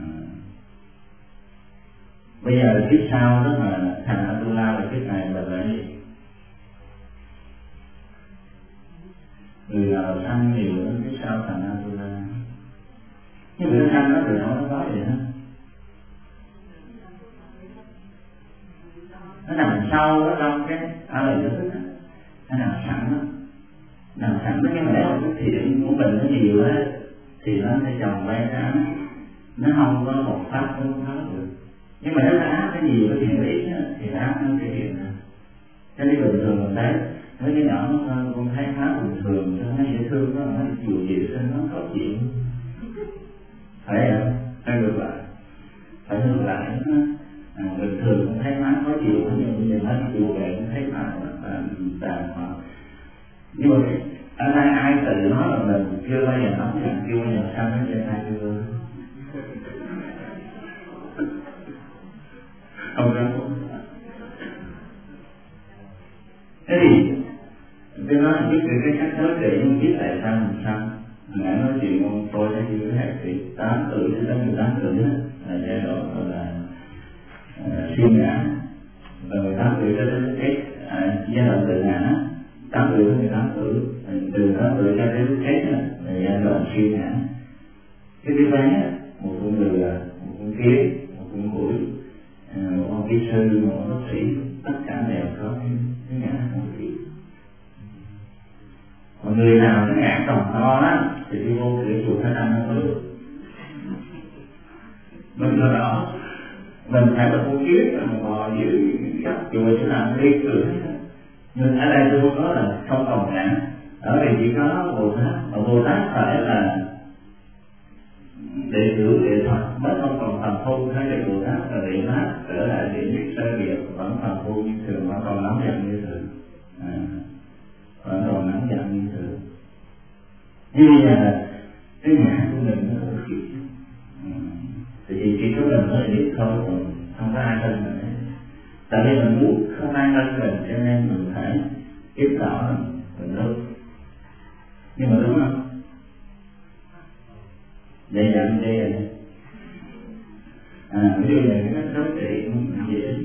A: Bây giờ là kiếp sau đó mà thành Atula là kiếp này là gì? Người nào sanh nhiều đến kiếp sau thành Atula. Nhưng mà sanh nó từ đâu nó có vậy đó? Nó nằm sâu ở trong cái lời đức đó, nó nằm sẵn đó, nằm sẵn với cái lẽ của thiện của mình nó nhiều á thì nó sẽ trồng bay ra, nó không có một pháp không có được. Nhưng mà nếu nó áp cái nhiều cái thiện ít thì áp nó cái thiện này. Cho nên bình thường mình thấy với cái nhỏ nó con thấy khá bình thường, nó dễ thương, nó chịu gì sinh nó có chuyện, phải không? Hay ngược lại, phải ngược lại nó. Bình thường cũng thấy má có chịu, nhưng bây giờ nó chịu về cũng thấy má là đàng hoàng. Nhưng mà ở đây ai tự nói là mình chưa bao giờ nóng giận, chưa bao giờ sao nó trên ai chưa không có. Thế thì tôi nói biết về cái cách đối trị, nhưng biết tại sao mình sao. Ngài nói chuyện ông tôi thấy như thế này thì 8 tuổi đến 18 tuổi là giai đoạn gọi là siêu ngã, và 18 tuổi cho đến chết giai đoạn tự ngã, 8 tuổi đến 18 tuổi, từ 8 tuổi cho đến chết là giai đoạn siêu ngã. Cái đứa bé, một con lừa, một con kiến, một con mũi, một con kỹ sư, một con bác sĩ, tất cả đều có cái ngã không khí. Còn người nào cái ngã còn to á thì đi vô cửa chùa Thái Anh nó được. Mình ở đó mình phải là con kiến mà bò dưới góc chùa chứ làm đi cửa. Nhưng ở đây tôi không có là không còn ngã, ở đây chỉ có Bồ Tát, mà Bồ Tát phải là đệ tử đệ Phật mới không còn phàm phu. Thấy đệ Bồ Tát là đệ Pháp trở lại đệ nhất sơ nghiệp vẫn phàm phu như thường, vẫn còn nóng giận như thường, vẫn còn nóng giận như thường. Nhưng bây giờ cái ngã của mình nó không chịu, thì chỉ có mình mới biết thôi, còn không có ai hơn mình. Tại vì mình muốn không ai hơn mình cho nên mình phải biết rõ mình đúng. Nhưng mà đúng không? Vậy dặn đây là ví dụ như cái đối trị cũng dễ.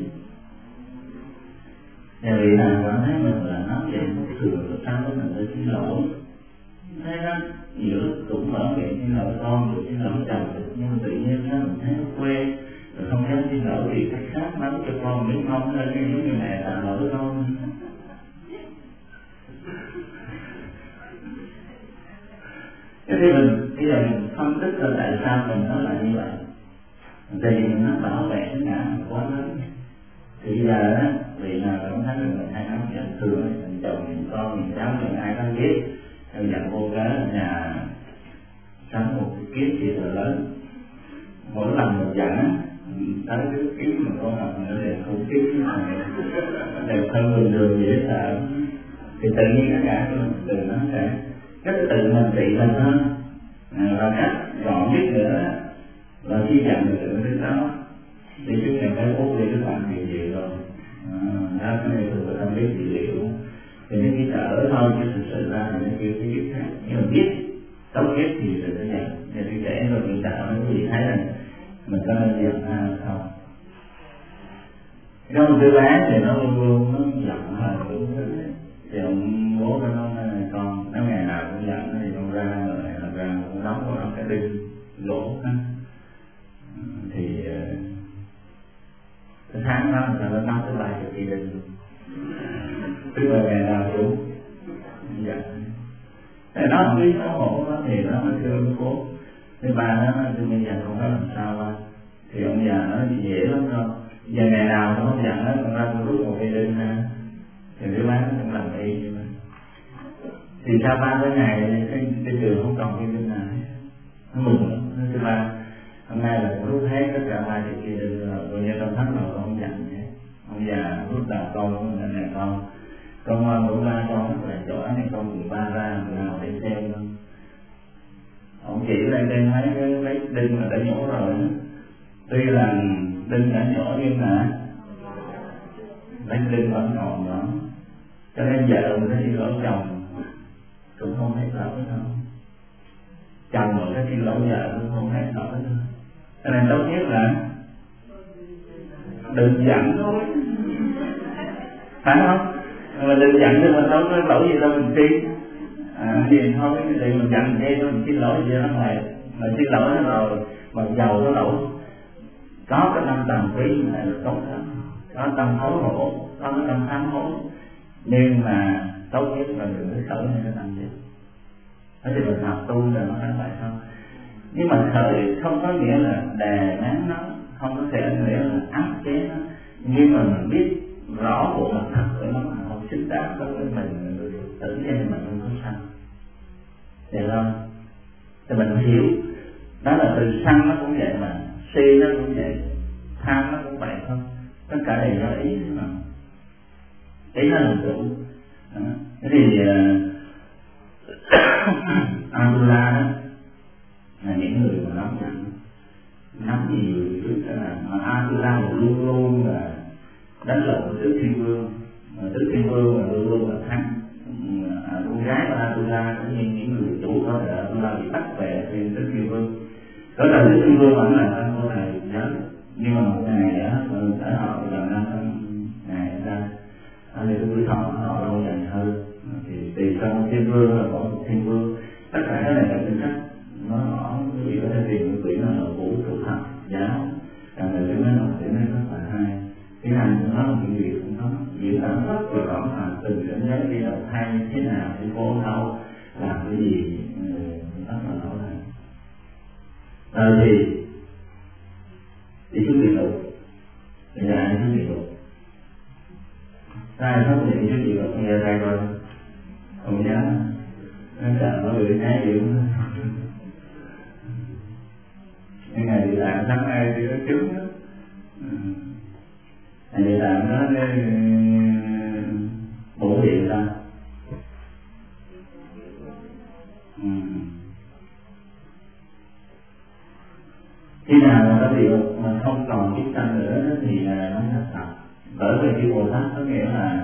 A: Nhà vị nào cảm thấy mình là nó vậy một thường rồi sao mình phải xin lỗi. Thế đó, nhiều lúc cũng mở miệng xin lỗi con, rồi xin lỗi chồng được, nhưng mà tự nhiên đó mình thấy nó quê, rồi không dám xin lỗi vì cách khác lắm cho con biết con lên cái những người mẹ tạ lỗi con. Thế thì mình bây giờ mình phân tích là tại sao mình nói là như vậy. Tại vì mình nó bảo vệ cái ngã quá lớn. Thì bây giờ đó, vì nào cảm thấy mình hay nói giận thường, mình chồng, mình con, mình cháu, mình ai không biết, theo giận vô cớ ở nhà sanh một cái kiếp gì là lớn, mỗi lần một giận tới cái kiếp mà con học nữa đều không kiếp đều không bình thường dễ sợ, thì tự nhiên nó cả từ nó sẽ cách tự mình trị mình hơn. Và cách gọn nhất nữa là khi giận được cái đó thì chúng mình phải bố đi các bạn thì gì rồi đó cái này thường là tâm lý trị liệu thì nó chỉ đỡ thôi, chứ thực sự ra là nó kêu cái việc khác. Nhưng mà biết tốt nhất thì sự nó giận, thì khi trẻ rồi hiện tại nó có gì thấy là mình có nên giận hay không. Có một đứa bé thì nó luôn luôn nó giận là đúng thứ thì ông bố nó nói này con, nếu ngày nào cũng giận thì con ra rồi ra cũng đóng vào nó cái đinh gỗ thì cái tháng đó là nó nói tới 30 kỳ đinh, tức là ngày nào cũng giận. Thì nó không biết xấu hổ đó thì nó mới kêu ông cố. Thứ ba nó nói bây giờ con phải làm sao ba, thì ông già nói thì dễ lắm đâu, giờ ngày nào nó không giận nó con ra con rút một cây đinh ra, thì đứa bé nó cũng làm y như vậy. Thì sau 30 ngày cái trường không còn cây đinh nào, nó mừng lắm. Thứ ba hôm nay là con rút hết tất cả 30 cây đinh rồi, bây giờ trong tháng rồi con không giận nữa. Ông già rút đầu con này con ngoan của ba con là chỗ này con cùng ba ra nào để xem luôn. Ông chỉ lên đây mấy đinh mà đã nhổ rồi, tuy là đinh đã nhổ nhưng mà mấy đinh vẫn còn đó, cho nên vợ mình nó xin lỗi chồng cũng không thấy lỗi đâu, chồng mà nó xin lỗi vợ cũng không thấy lỗi đâu. Cho nên tốt nhất là đừng giận thôi, phải không? Mà đừng giận thì mình đâu có lỗi gì đâu mình xin. Thì thôi thì mình giận thế thôi, mình xin lỗi gì đó mà xin lỗi nó rồi mà giàu nó lỗi có cái tâm tầm quý này là tốt lắm, có tâm hối hổ, có cái tâm sám hối, nhưng mà tốt nhất là đừng có khởi lên cái tâm gì. Thế thì mình học tu là nó phải vậy không? Nhưng mà khởi không có nghĩa là đè nén nó, không có thể nghĩa là áp chế nó, nhưng mà mình biết rõ bộ mặt thật của nó không xứng đáng với mình tự nhiên mình không có sanh, hiểu không? Thì mình hiểu đó là từ sanh nó cũng vậy mà, si nó cũng vậy, tham nó cũng vậy thôi, tất cả đều do ý mà, ý nó làm chủ. Thế thì Atula đó là những người mà nắm nhiều trước đó là mà Atula luôn luôn là đánh lộn với tứ thiên vương, mà tứ thiên vương là luôn luôn là thắng. Con gái của Atula cũng như những người chủ có thể Atula bị bắt về thì tứ thiên vương. Đó là tứ thiên vương vẫn là thân cô này nhớ, nhưng mà một ngày đó ở họ gần 500 ngày ra thì tuổi thọ họ lâu dần hơn, thì tùy trong thiên vương là có một thiên vương. Tất cả cái này là tính cách nó rõ, quý vị có thể tìm những quyển là vũ trụ học giáo, càng về cái nó sẽ nên rất là hay. Cái này nó là những việc cũng có diễn tả rất là rõ ràng từng cái nhớ đi đầu thai như thế nào, thì cô đâu làm cái gì rất là rõ ràng. Thì đi xuống địa ngục, thì là ai xuống địa ngục? Ai không nhận xuống địa ngục nghe ra rồi không dám, nó sợ nó bị cái gì cũng cái ngày đi làm sáng ai thì nó trúng đó. Ngày đi làm nó bổ điện ra. Khi nào mà nó bị mà không còn kiếp sanh nữa thì là nó là thật. Bởi vì cái Bồ Tát có nghĩa là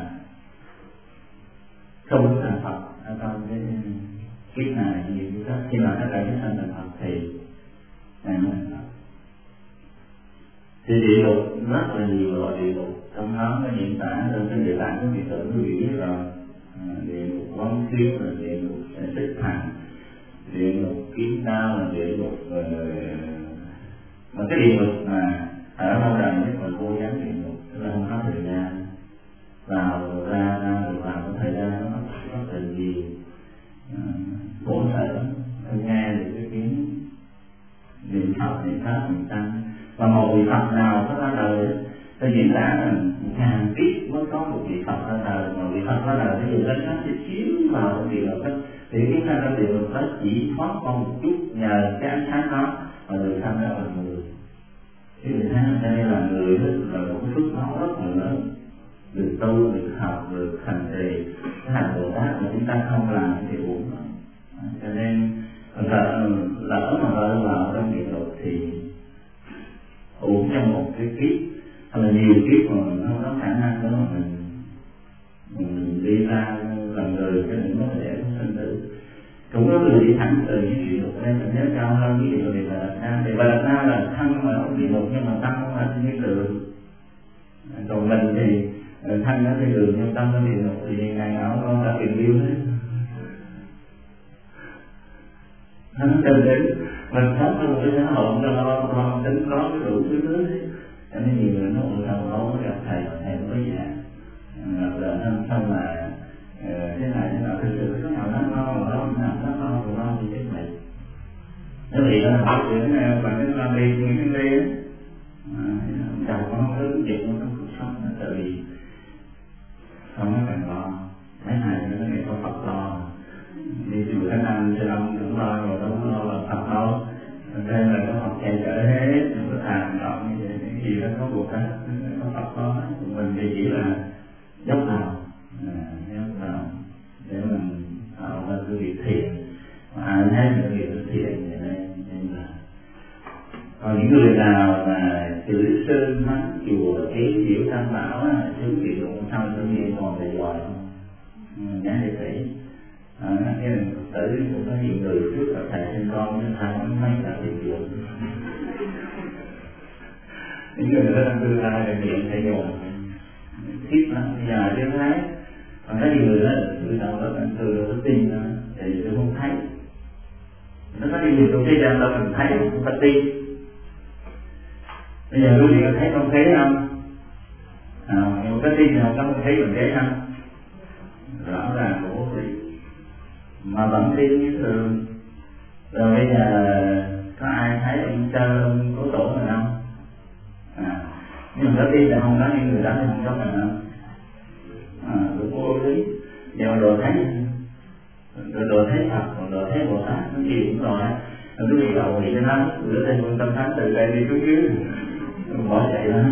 A: không thành Phật ở trong cái kiếp này nhiều kiếp khác. Khi mà tất cả kiếp sanh thành Phật thì này nó thành Phật. Thì địa ngục rất là nhiều loại địa ngục, trong đó có diễn tả trong cái địa tạng của vị tử quý vị biết rồi. Địa ngục quán khiếu là địa ngục xích thành, địa ngục kiếm đao là địa ngục mà cái địa ngục mà ở lâu đời nhất là vô gián địa ngục, tức là không có thời gian vào ra vào có thời gian nó rất là nhiều khổ sở. Tôi nghe được cái tiếng niệm Phật niệm Pháp niệm Tăng, và một vị Phật nào có ra đời tôi diễn tả là ngàn kiếp mới có một vị Phật ra đời, mà vị Phật ra đời ví dụ đất nó sẽ chiếu vào cái địa ngục đó, thì cái sanh ra địa ngục đó chỉ thoát qua một chút nhờ cái ánh sáng đó mà người sanh ra là người. Cái người thấy cho nên là người đó là một cái phước báo rất là lớn, được tu, được học, được hành trì cái hành Bồ Tát mà chúng ta không làm thì uổng. Cho nên lỡ mà rơi vào trong địa ngục thì uổng trong một cái kiếp hay là nhiều kiếp mà mình không có khả năng đó mà mình đi ra làm người cho nên nó sẽ sinh tử. Cũng có người đi thẳng từ những địa ngục lên cảnh giới cao hơn, ví dụ Đề Bà Đạt Na. Đề Bà Đạt Na là thân ở địa ngục nhưng mà tâm không ở thiên đường. Còn mình thì thân ở thiên đường nhưng tâm ở địa ngục thì ngày nào con đã tình yêu hết. Nó cho đến mình sống trong một cái xã hội cho lo con tính có cái đủ thứ hết. Cho nên nhiều người nó cũng đâu có gặp thầy có gì gặp là thân xong là thế này thực sự cái nào nó ngon mà nó ngon rồi ngon thì chết mình. Nếu vậy là học chuyện này bạn cứ làm đi những cái đi á, chồng con không ứng dụng trong cuộc sống là tại vì không có cần lo mấy ngày nó nghe có Phật lo đi chùa Thánh Anh cho ông cũng lo rồi đâu lo là Phật đâu. Đây là có Phật che chở hết, đừng có tàn động như vậy, cái gì đó có buộc hết, có Phật lo. Mình thì chỉ là dốc lòng để mình tạo ra cái việc thiện, mà ai thấy cái việc thiện vậy đây. Nên là còn những người nào mà chửi sơn mắng chùa chế giễu tam bảo á, chứ bị đụng sau tự nhiên còn là giỏi không? Nhá để thấy cái tử cũng có nhiều người trước là thầy sinh con nhưng thầy nó mấy là bị chuyện những người đó đang tương lai là miệng phải dùng thiết lắm giờ đến thấy. Còn có nhiều người đó người ta có ăn từ nó tin đó thì tôi không thấy. Nó có điều gì tôi thấy ra đâu mình thấy không phải tin. Bây giờ quý vị có thấy không thấy không? Nhưng có tin nào không thấy mình thấy không? Rõ ràng của quý vị mà vẫn tin như thường. Rồi bây giờ có ai thấy ông Sơ ông Cố Tổ mình không? Nhưng mà có tin là không có những người đó thì không có mình không? Cũng vô lý. Giờ đồ thấy Phật, đồ thấy Bồ Tát nó gì cũng rồi. Nó cứ đi đầu thì cho nó bữa đây con tâm thánh từ đây đi xuống dưới bỏ chạy đó.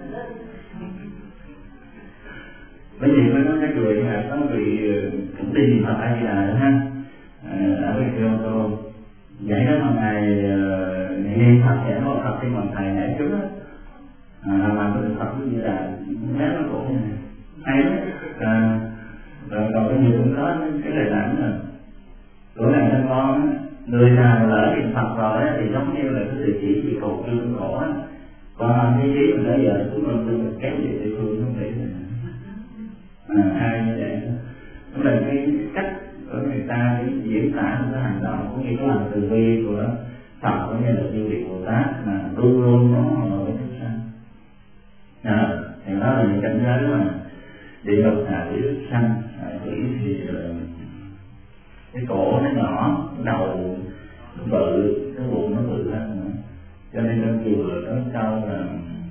A: Bởi vì mới nói cái người như là có người cũng tin Phật A Di Đà đó ha, ở bên Kyoto vậy đó mà ngày niệm Phật thì nó Phật thì còn thầy nãy trước á làm cái Phật A Di Đà méo nó cổ như này hay lắm. Rồi còn cái nhiều cũng có cái lời lãnh là của này thân con người nào lỡ niệm Phật rồi thì giống như là cái sự chỉ vì cầu trương khổ á, còn cái trí mình bây giờ chúng mình kéo về địa phương không thể ai như vậy. Đó là cái cách của người ta để diễn tả một cái hành động cũng như cái lòng từ bi của Phật cũng như là Như Vị Bồ Tát mà luôn luôn nó ở với chúng sanh. Thì đó là những cảnh giới mà địa ngục hạ quỷ thức sanh. Quỷ thì cái cổ nó nhỏ, cái đầu nó bự, cái bụng nó bự hơn. Cho nên trong chùa có câu là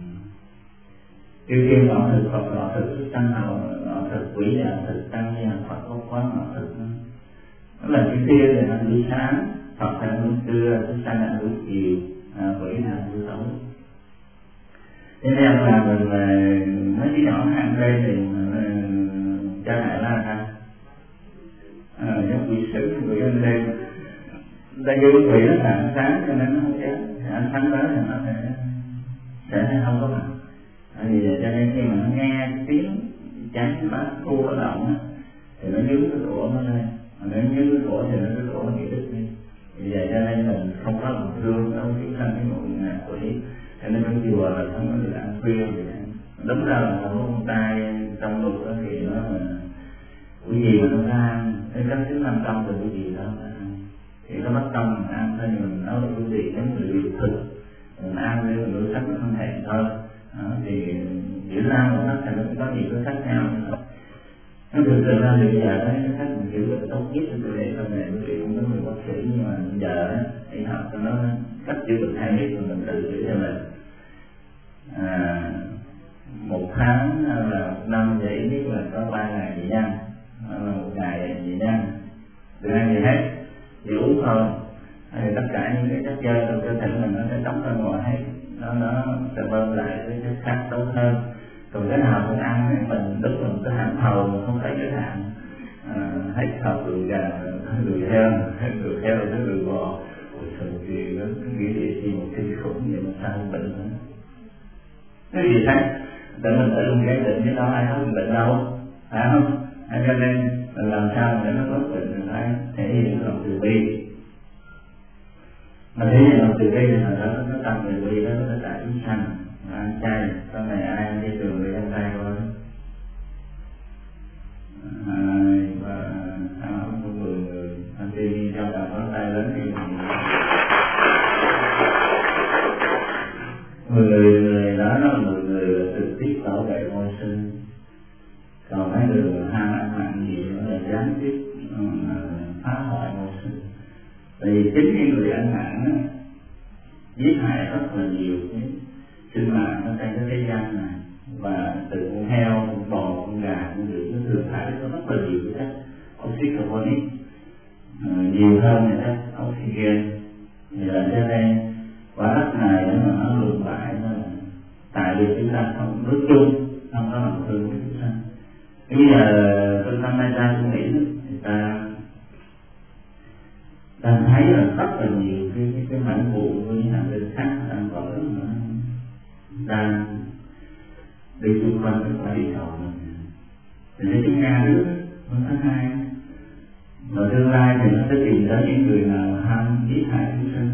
A: kêu ngọ thực Phật ngọ thực thức sanh hầu ngọ thực quỷ là thực tăng nhà Phật có quá ngọ thực. Đó là cái kia là ăn buổi sáng, Phật ăn buổi trưa, thức sanh ăn buổi chiều, quỷ là ăn buổi tối. Thế nên là mình mấy cái nhỏ ăn đây thì cha mẹ la ha, giống quỷ sử quỷ ăn đêm. Ta vô quỷ nó là ăn sáng cho nên nó không chết, ăn sáng đó thì nó sẽ không có mặt. Vì vậy cho nên khi mà nó nghe tiếng cháy bát thu có động á thì nó nhướng cái cổ nó lên, mà nếu nhướng cái cổ thì nó cái cổ nó bị đứt đi. Vì vậy cho nên mình không có lòng thương đâu chúng sanh cái ngộ ngạt quỷ. Cho nên trong chùa là không có được ăn khuya vậy. Đúng ra là không tay trong lục thì nó là cái gì mà nó ăn cái cách thứ 500 từ cái gì đó thì nó mất tâm mình ăn thôi. Mình nói là cái gì giống như điều thực mình ăn để mình nuôi sách nó không hẹn thôi. Thì chữ ra một cách thì nó cũng có nhiều cái khác nhau. Nó thực sự ra bây giờ đấy cái cách mình chữ được tốt nhất cho tôi để sau này quý vị cũng có người bác sĩ, nhưng mà bây giờ thì học cho nó cách chữ được hay nhất mà mình tự chữ cho mình. Một tháng là một năm vậy biết là có 3 ngày dị nhân, là một ngày dị nhân, từ ăn gì hết chỉ uống thôi. tất cả những cái chất dơ trong cơ thể mình nó sẽ tống ra ngoài hết, nó sẽ bơm lại cái chất khác tốt hơn. Còn cái nào mình ăn mình đúng là cái hãng thầu mà không phải cái hãng hết thầu từ gà, từ heo, từ heo tới từ bò, rồi thì nó nghĩ gì một kinh khủng vậy mà sao không bệnh nữa? Cái gì thế? Để mình tự mình gây định với nó, ai có bệnh đâu, phải không? Cho nên mình làm sao để nó tốt bệnh mình phải thể hiện lòng từ bi. Mà thể hiện lòng từ bi thì hồi đó nó tập từ bi đó nó tại chúng sanh, ăn chay. Sau này ai ăn chay trường thì ăn chay thôi. Và ăn không có 10 người, ăn đi cho cả ngón tay lớn thì 10 người đó là 10 người là trực tiếp bảo vệ môi sinh. Còn mấy người ham ăn mặn gì nữa là gián tiếp phá hoại môi sinh. Tại vì chính những người ăn mặn giết hại rất là nhiều cái sinh mạng ở trên cái thế gian này, và từ con heo, con bò, con gà, con vịt nó thừa thải có rất là nhiều cái chất oxy carbonic, nhiều hơn là chất oxygen. Thì là cho nên quả đất này nó lụn bại, tại vì chúng ta không nước chung, không có lòng thương với chúng sanh. Bây giờ tôi tham gia tôi nghĩ người ta đang thấy là rất là nhiều cái mảnh vụn với những hành tinh khác đang vỡ, đang đi xung quanh cái quả địa cầu mình. Thì lấy cái Nga nước nó thứ hai, và tương lai thì nó sẽ tìm tới những người nào ham giết hại chúng sinh.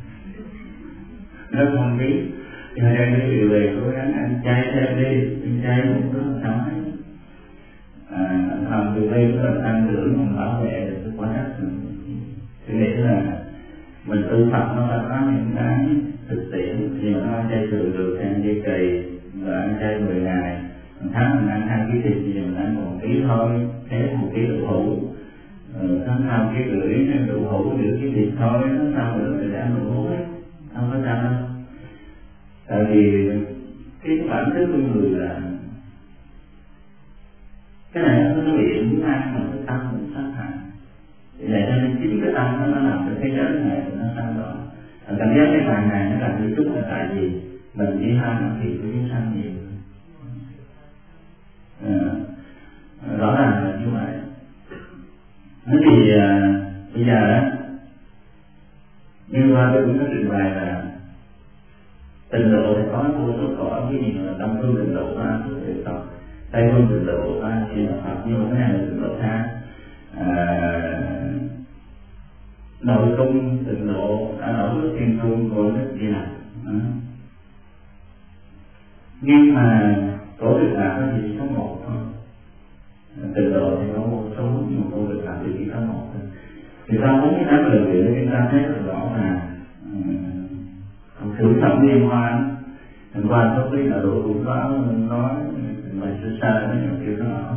A: Nó không biết, cho nên cái điều về cố gắng ăn chay thêm đi, ăn chay cũng rất là thoải. Làm từ đây cũng là tăng trưởng mình bảo vệ được cái quả đất mình. Thế nghĩa là mình tu Phật nó đã có những cái thực tiễn, thì nó ăn chay thường được, ăn chay kỳ, và ăn chay 10 ngày. Một tháng mình ăn 2 kg thịt, thì mình ăn 1 kg thôi, thế 1 kg đậu hũ. Tháng sau 1,5 kg đậu hũ, nửa kg thịt thôi, nó sao nữa thì ăn đậu hũ ấy, không có sao đâu. Tại vì cái bản chất của người là cái này nó bị muốn ăn mà cái tâm cũng sát hại. Vậy cho nên chính cái tâm nó làm cho thế giới này nó sao đó. Cảm giác cái bàn này nó làm như chút là tại vì mình chỉ ham thì của chúng sanh nhiều. Rõ ràng là như vậy. Thế thì bây giờ như qua tôi cũng có trình bày là tịnh độ thì có vô số cõi, cái gì là đông phương tịnh độ ba thì Phật, tây phương tịnh độ ba thì là Phật, nhưng mà cái này là tịnh độ khác. Nội cung tịnh độ ở nước thiên cung của nước Di Lặc. Nhưng mà tổ Cực Lạc nó chỉ có một thôi. Tịnh độ thì có vô số, nhưng mà tổ Cực Lạc thì chỉ có một thôi. Thì sau 48 lần nữa chúng ta thấy rất rõ là thử thẩm liên hoan, liên quan có biết là độ cũng có nói mà sơ sơ nó nhiều kiểu đó.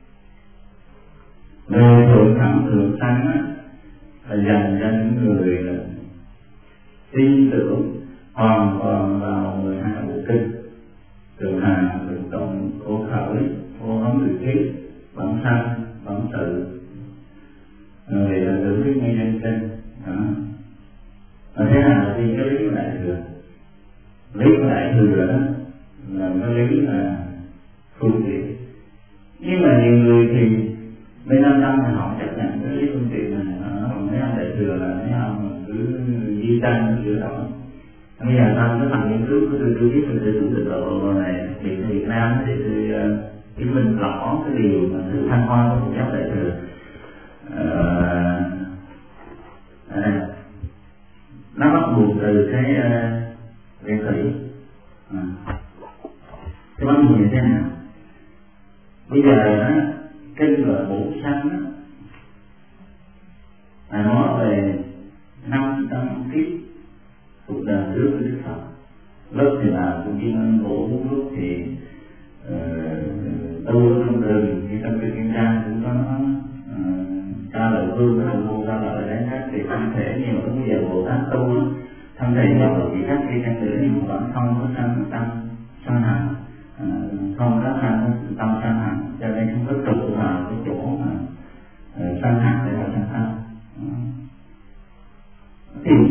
A: Nơi thượng thẩm thượng sanh á là dành cho những người là tin tưởng hoàn toàn vào 12 bộ kinh, từ hà, từ động, vô khởi, vô hóng từ kiếp, bản sanh, bản tự, người là tưởng cái nguyên nhân kinh đó. Và thế nào là tin cái lý của đại thừa? Lý của đại thừa đó là cái lý là phương tiện. Nhưng mà nhiều người thì bên Nam Tâm thì họ chấp nhận cái lý phương tiện này, còn mấy ông đại thừa là mấy ông cứ di tranh giữa đó. Bây giờ sau cái phần nghiên cứu của tôi biết mình sẽ tụng tịnh độ này, thì Việt Nam thì tôi chứng minh rõ cái điều mà sự thăng hoa của Phật giáo đại thừa. Nó bắt nguồn từ cái nguyên thủy. Cái bắt nguồn như thế nào? Bây giờ kinh gọi bổ sanh nói về 500 kiếp cuộc đời trước của Đức Phật. Lúc thì là cũng chỉ nên bổ, lúc thì tu trong rừng, như trong kinh trang cũng có ca lợi hương, cái đồng hồ ca lợi đấy các thì thân thể, nhưng mà bây giờ Bồ Tát tu thân thể nhỏ chỉ khác đi chăng nữa, nhưng mà vẫn không có sanh tâm sanh hạnh, không có sanh tâm sanh hạnh, cho nên không có trụ vào cái chỗ mà sanh hạnh để mà sanh tâm. Thì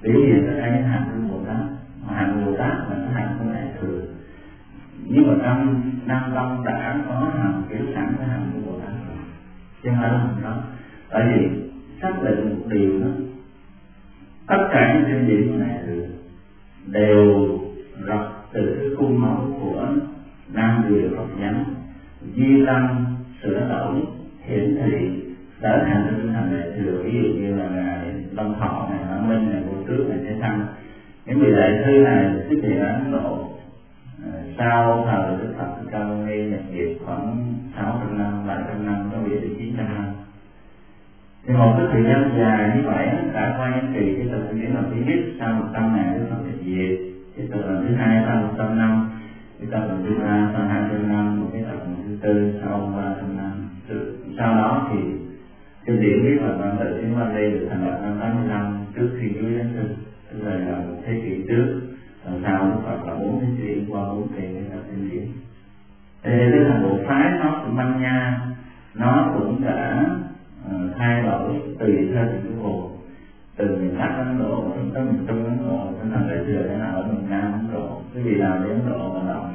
A: biểu hiện tất cả những hạnh của Bồ Tát, mà hạnh Bồ Tát là cái hạnh không đại thừa. Nhưng mà trong Nam Tông đã có hạnh kiểu sẵn cái hạnh của Bồ Tát rồi, chứ không phải là hạnh đó. Tại vì xác định một điều đó, tất cả những kinh điển của đại thừa đều rập từ cái khuôn mẫu của Nam Truyền Phật giáo, duy tâm sửa đổi hiển thị trở thành cái tinh thần đại thừa. Ví dụ như là ngài Long Thọ này, Mã Minh này, Vô Tước này, Thế Thăng, những vị đại sư này xuất hiện ở Ấn Độ sau thời Đức Phật Ca Mâu Ni nhập diệt khoảng 600 năm, 700 năm, có vị đến 900 năm. Thì một cái thời gian dài như vậy đã qua những kỳ cái từ kinh điển lần thứ nhất sau 100 ngày Đức Phật nhập diệt, cái từ lần thứ hai sau 100 năm, cái từ lần thứ ba sau 200 năm, cái từ lần thứ tư sau 300 năm. Sau đó thì kinh điển viết là văn tự tiếng Pali được thành lập năm 85 trước khi Chúa Giáng sinh, tức là một thế kỷ trước. Lần sau Đức Phật là 4 thế kỷ, qua 4 kỳ mới là kinh điển. Thế nên là bộ phái nó cũng manh nha, nó cũng đã thay đổi tùy theo những cái vùng, từ miền Bắc Ấn Độ tới miền Trung Ấn Độ, tới thành đại thừa thế nào ở miền Nam Ấn Độ. Cái vị nào đến Ấn Độ mà động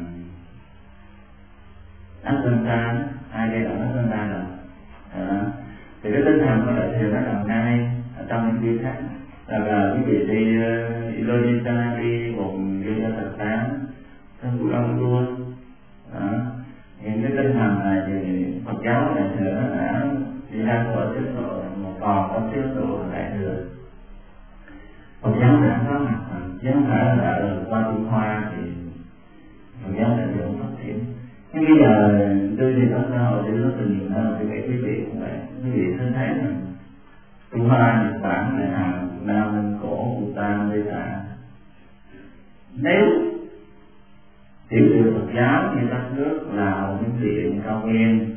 A: Ajanta, ai đây động Ajanta rồi, thì cái tinh thần của đại thừa nó nằm ngay ở trong những vị khác. Là quý vị đi Indonesia, đi vùng Yogyakarta, trong Cửu Long luôn, những cái tinh thần này thì Phật giáo đại thừa nó đã đi ra khỏi chế độ, một còn có chế độ đại thừa. Phật giáo đã có mặt chứ không phải là qua Trung Hoa thì Phật giáo đại thừa phát triển. Nhưng bây giờ tôi thì có cơ hội để nói tình hình hơn, thì vậy quý vị cũng vậy. Quý vị sẽ thấy là Trung Hoa, Nhật Bản, Hàn, Nam, Mông Cổ, Bhutan, Tây Tạng, nếu tiểu thừa Phật giáo như các nước Lào, Miến Điện, Cao Nguyên,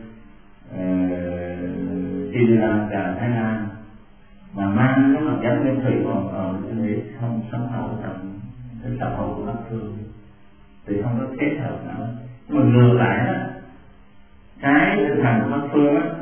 A: Sri Lanka, Thái Lan mà mang cái Phật giáo nguyên thủy còn tôi nghĩ không sống hậu trong cái xã hội của Bắc Phương thì không có kết hợp nữa. Nhưng mà ngược lại đó, cái tinh thần của Bắc Phương á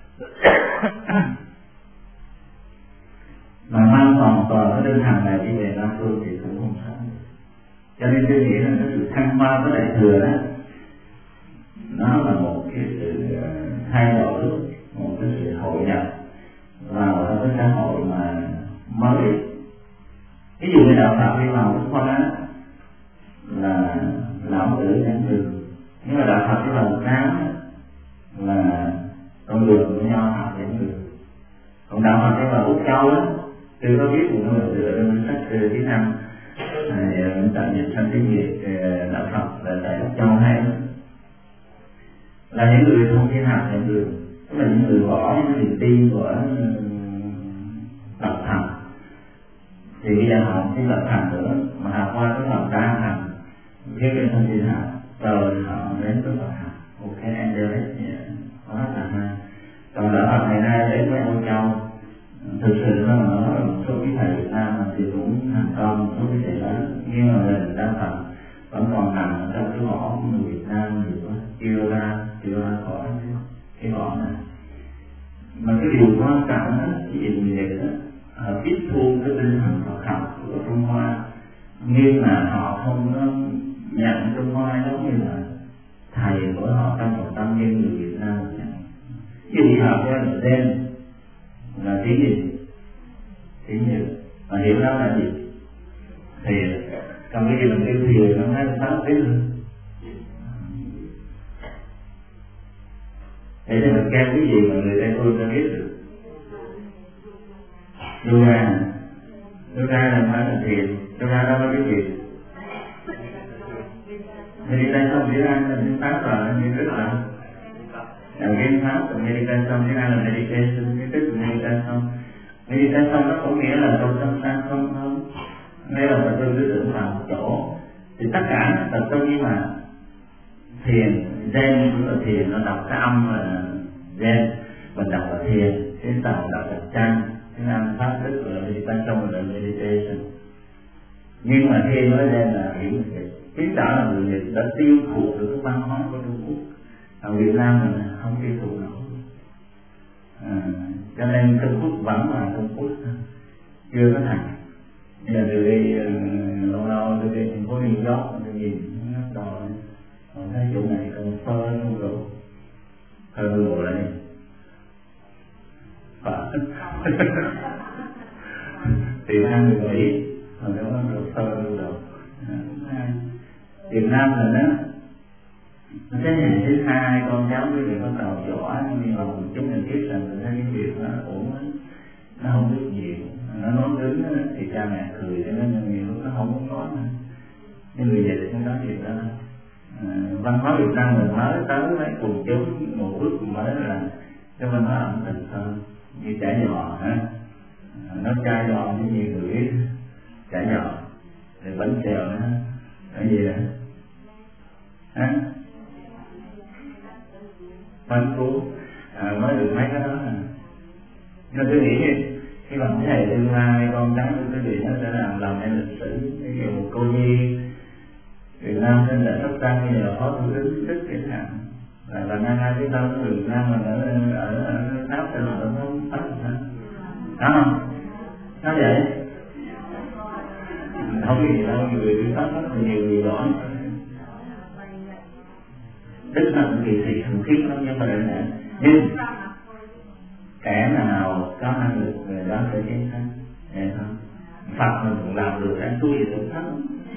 A: mà mang hoàn toàn cái tinh thần này đi về Nam Phương thì cũng không sống. Cho nên tôi nghĩ là cái sự thăng hoa với đại thừa đó, nó là một cái sự thay đổi, một cái sự hội nhập vào trong cái xã hội mà mới. Ví dụ như đạo Phật đi vào Đức Khoa là lão tử giảng đường, nhưng mà đạo Phật đi vào Việt Nam là con đường của nho học giảng đường. Còn đạo Phật đi vào Úc Châu á, tôi có biết một người dựa trên sách tiếng Anh tại dịch sang tiếng Việt đạo Phật là tại Úc Châu hay là những người không thiên học giảng đường, tức là những người bỏ những niềm tin của lập thành. Thì bây giờ họ không tin lập thành nữa mà học qua cái lòng đa thành viết trên thân thiên học, rồi họ đến với Phật học. Ok, em đều hết có rất là hay. Còn đạo Phật ngày nay đến với Âu Châu, thực sự nó ở một số cái thầy Việt Nam thì cũng thành công, một số cái thầy lớn, nhưng mà mình đa phần vẫn còn nằm trong cái vỏ của người Việt Nam nhiều quá, chưa ra khỏi cái vỏ này. Mà cái điều quan trọng đó, cái gì vậy đó, họ tiếp thu cái tinh thần Phật học của Trung Hoa, nhưng mà họ không có nhận Trung Hoa giống như là thầy của họ trong một tâm như người Việt Nam nhận. Ví dụ học ra là đen là tiếng gì? Tiếng gì? Mà hiểu đó là gì? Thiền. Còn cái gì mình kêu thiền nó nói là 8 tiếng nữa. Thế thì mình kêu cái gì mà người Tây Phương ta biết được? Yoga. Yoga là phải là thiền. Yoga đâu có cái gì? Meditation tiếng Anh là tiếng Pháp rồi, nhưng tức là cái Pháp của meditation tiếng Anh là meditation, cái tức là meditation. Meditation nó có nghĩa là trong tâm sáng không thôi. Đây là tập trung tư tưởng vào một chỗ. Thì tất cả tập trung, nhưng mà thiền, Zen cũng là thiền, nó đọc cái âm là Zen, mình đọc là thiền, cái tàu đọc là Chan, cái Nam Pháp tức là meditation là meditation. Nhưng mà thiền nói Zen là hiểu được. Chứng tỏ là người Nhật đã tiêu thụ được cái văn hóa của Trung Quốc, ở Việt Nam mình không tiêu thụ nổi. Cho nên Trung Quốc vẫn là Trung Quốc, chưa có thành. Giờ tôi đi lâu lâu tôi đi thành phố New York tôi nhìn nó đòi còn thấy chỗ này còn phơ luôn rồi phơ đồ lại Việt Nam người Mỹ còn đó nó phơ luôn rồi Việt Nam là nó thế hệ thứ hai con cháu quý vị bắt đầu giỏi nhưng mà chúng mình biết rằng mình thấy cái việc nó ổn nó không biết nhiều nó nói đứng thì cha mẹ cười cho nó nhiều lúc nó không muốn nói nữa nhưng người dịch không nói chuyện đó văn hóa Việt Nam mình mới tới mấy quần chúng một bước mới là cái văn hóa ẩm thực hơn như chả giò ha nó chai giò như nhiều người biết chả giò rồi bánh xèo nữa cái gì đó hả bánh cuốn mới được mấy cái đó nên tôi nghĩ khi mà thế hệ tương lai con cháu của quý vị nó sẽ làm nên lịch sử ví dụ một cô Nhi Việt Nam nên là Sóc Trăng bây giờ phó thủ tướng rất dễ hạn là năm nay chúng ta có Việt Nam mà ở Pháp thì là tổng thống Pháp hả? Đó không? Sao vậy? Không có gì đâu, người đi Pháp rất là nhiều người giỏi tức là một kỳ thị khủng khiếp lắm nhưng mà đơn giản nhưng kẻ nào có năng lực người đó sẽ chiến thắng nghe không? Phật mình cũng làm được anh tôi gì cũng thắng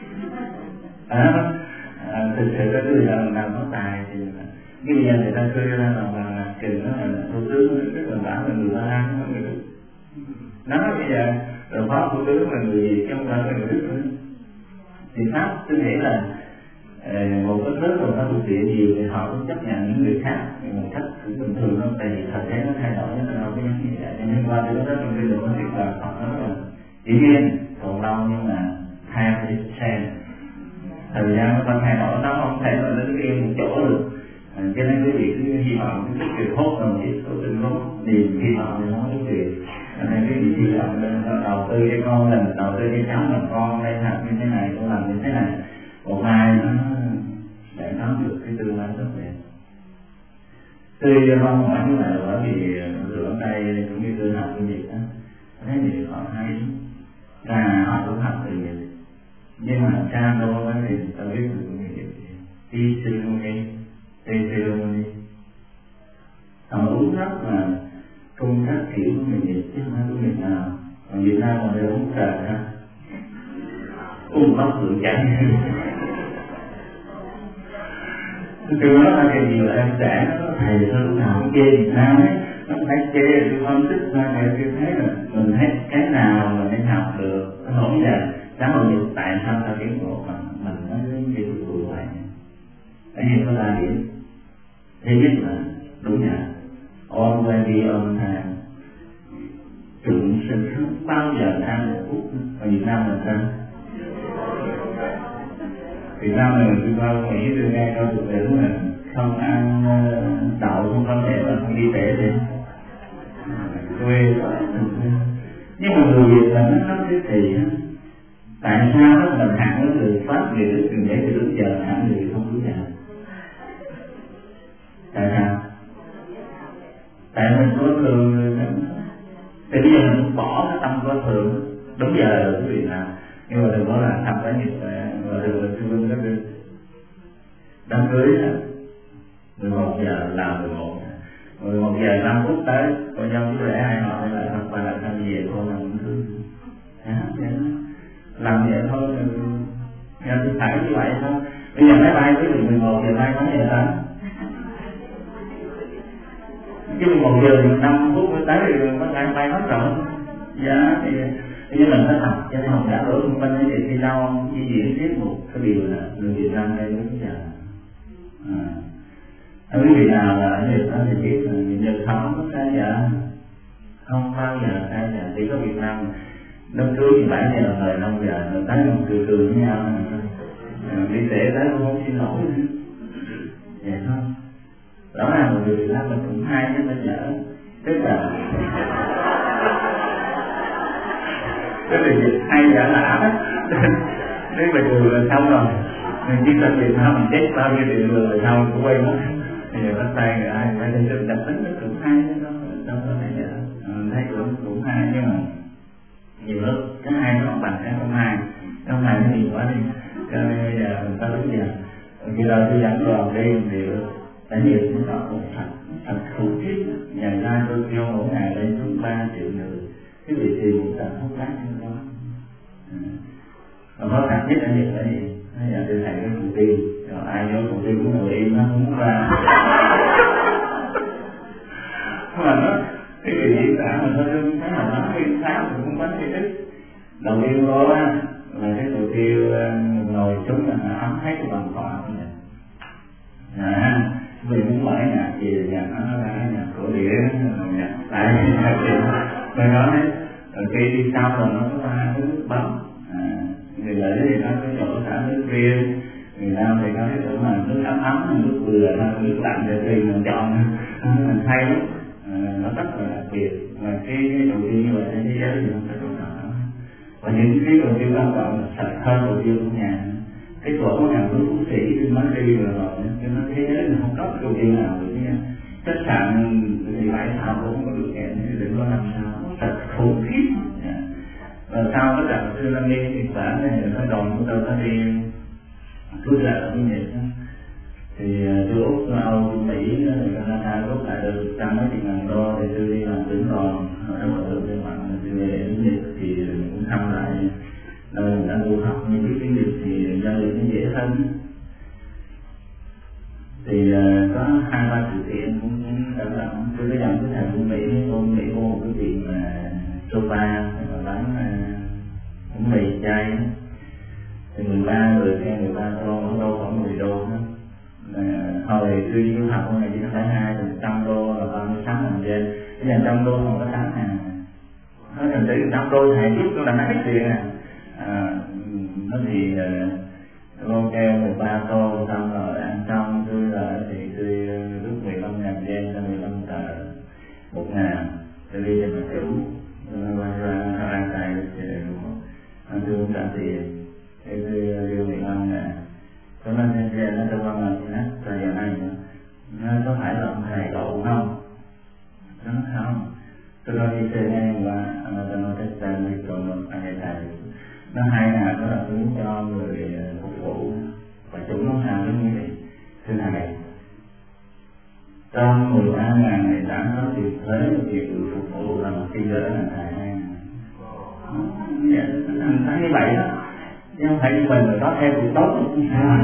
A: thực sự cái người nào có tài thì như bây giờ người ta khơi ra là chừng đó là thủ tướng rất là bảo là người Ba Lan nó người Đức nói bây giờ rồi phó thủ tướng là người Việt chứ không phải là người Đức nữa thì Pháp tôi nghĩ là một cái nước mà nó thuộc địa nhiều thì họ cũng chấp nhận những người khác một cách cũng bình thường không tại vì thời thế nó thay đổi nó đâu có giống như vậy cho nên qua tới đó trong khi được có việc là họ nói là dĩ nhiên còn lâu nhưng mà theo thì xem thời gian nó còn thay đổi nó không thể là đứng yên một chỗ được cho nên quý vị cứ hy vọng cái việc hốt đồng chí số tình lúc niềm hy vọng thì nó có việc nên quý vị hy vọng đầu tư cho con mình đầu tư cho cháu mình con đây học như thế này con làm như thế này một ngày nó để có được cái tương lai tốt đẹp. Tuy không hỏi như vậy bởi vì ở đây cũng như tôi học cái việc đó thấy nhiều họ hay là họ cũng học từ việc nhưng mà cha đâu thì ta biết được cái việc đi ceremony họ uống rất là cung cách kiểu của người Việt chứ không phải của Việt Nam còn Việt Nam mà đều uống trà ha uống bắp rượu chảy tôi nói là cái nhiều em trẻ nó có thầy sư nào cũng chê Việt Nam ấy nó phải chê tôi phân tích ra để tôi thấy là mình thấy cái nào mà nên học được nó không giờ xã hội Nhật tại sao ta tiến bộ mà mình nói đến cái tụi vậy cái gì có là điểm thứ nhất là đúng nhỉ on way on time chuẩn sinh không bao giờ ăn một phút ở Việt Nam là sao Việt Nam này tôi qua Mỹ tôi nghe câu tục ngữ là không ăn đậu không có thể là không đi trễ đi quê quá nhưng mà người Việt là nó cái gì tại sao đó mình hạn với người Pháp người Đức người để từ lúc giờ hạn người không đúng giờ tại sao tại mình có thường thì bây giờ mình bỏ cái tâm có thường đúng giờ là cái việc nào nhưng mà đừng có là thăm cái nhiều và đừng có thương các đứa đám cưới 11 giờ làm 11 giờ 5 phút tới con dâu chú rể hai họ lại hoặc bà lại thăm về thôi là cũng thương làm vậy thôi nghe tôi phải như vậy thôi bây giờ máy bay tới 11 giờ bay có giờ tới chứ 11 giờ 5 phút mới tới thì có thể bay hết rồi dạ thì bây giờ mình phải học cho nên học giả đối xung quanh thì đi đâu di diễn tiếp một cái điều là người Việt Nam đây đến giờ quý vị nào là ở Nhật thì biết là Nhật không có sai giờ không bao giờ sai giờ chỉ có Việt Nam đám cưới thì 7 giờ thời 5 giờ người tới còn cười cười với nhau đi trễ tới cũng không xin lỗi vậy thôi rõ ràng là người Việt Nam mình cũng hay chứ mình nhớ tức là cái việc hay giả lạ đó nếu mà trường là xong rồi mình chỉ cần Việt Nam mình chết bao nhiêu tiền rồi sau cũng quay mất thì bắt tay người ai phải thấy sự đặc tính nó cũng hay đó đâu có này thấy cũng hay nhưng mà nhiều lúc cái hai nó bằng cái không hai nó nhiều quá đi, cho nên bây giờ mình ta đứng giờ khi đó tôi dẫn đoàn đi thì phải nhiều cũng đó một thật khủng khiếp. Nhà ra tôi kêu mỗi ngày lên xuống 3 triệu người, cái vị trí một tầng hút rác như đó. Còn khó khăn nhất là gì? Bây giờ tôi thầy cái mục tiêu, rồi ai vô mục tiêu của người im nó không ra. Mà nó cái chuyện diễn tả mình hơi rung cái nào đó nguyên sáng thì cũng có cái ít. Đầu tiên đó là cái mục tiêu ngồi xuống là ấm hết cái bằng cỏ của mình. Vì muốn mở nhạc gì nhạc nó ra nhạc cổ điển, nhạc tại nhạc gì mình nói khi đi sau rồi nó có 3 nước bấm. Người lợi thì có cái chỗ xả nước riêng, người Nam thì có cái chỗ mà nước ấm, nước vừa, nước lạnh để tùy mình chọn. Mình hay lắm, nó rất là đặc biệt. Và cái đầu tiên như vậy trên thế giới thì không phải chỗ nào. Và những cái đầu tiên quan trọng là sạch hơn đầu tiên của nhà. Cái chỗ của nhà của phú sĩ thì nó đi rồi, cho nó thế giới là không có đầu tiên nào được nha. Khách sạn thì bãi thảo cũng không có được kẹt, đừng có làm sao, thật khủng khiếp. Và sau cái trận tsunami Nhật Bản này, cái đoàn của tôi có đi rút lại ở Nhật thì tôi Úc, tôi Âu, tôi Mỹ, Canada rút lại được trăm mấy chục ngàn đô thì tôi đi làm trưởng đoàn ở trong một đường bạn tôi về đến Nhật thì cũng thăm lại nơi mình đã du học, nhưng biết tiếng Nhật thì giao lưu nó dễ hơn. Thì có 2-3 sự kiện cũng đỡ lắm. Tôi có dòng cái thầy của Mỹ vô một cái chuyện mà sofa mà bán bánh mì chay thì 13 người theo 13 đô, mỗi đô khoảng 10 đô đó. Hồi tôi du học này chỉ có phải 2 thì 100 đô là 36 ngàn trên, bây giờ 100 đô không có 8 ngàn. Nói thành tới 100 đô thầy giúp tôi là hết tiền nó thì lô keo 13 tô xong rồi ăn xong tôi là thì tôi rút 15 ngàn trên cho 15 tờ 1 ngàn tôi đi cho mình chủ quay ra tay anh tôi cũng trả tiền thì tôi đưa 15 ngàn cho nên trên xe nó tôi quan là nó là giờ này nó có phải là ông thầy cậu không? Nó không, tôi nói đi xe này và tôi nói test tên thì còn một anh thầy nó 2 ngàn đó là hướng cho người phục vụ và chúng nó sao giống như vậy. Thưa thầy, trong 13 ngàn này đã có tiền thuế và tiền người phục vụ là một cái gỡ là thầy 2 ngàn. Anh thấy như vậy đó, chứ không phải như mình là có theo cuộc tốt cũng sao.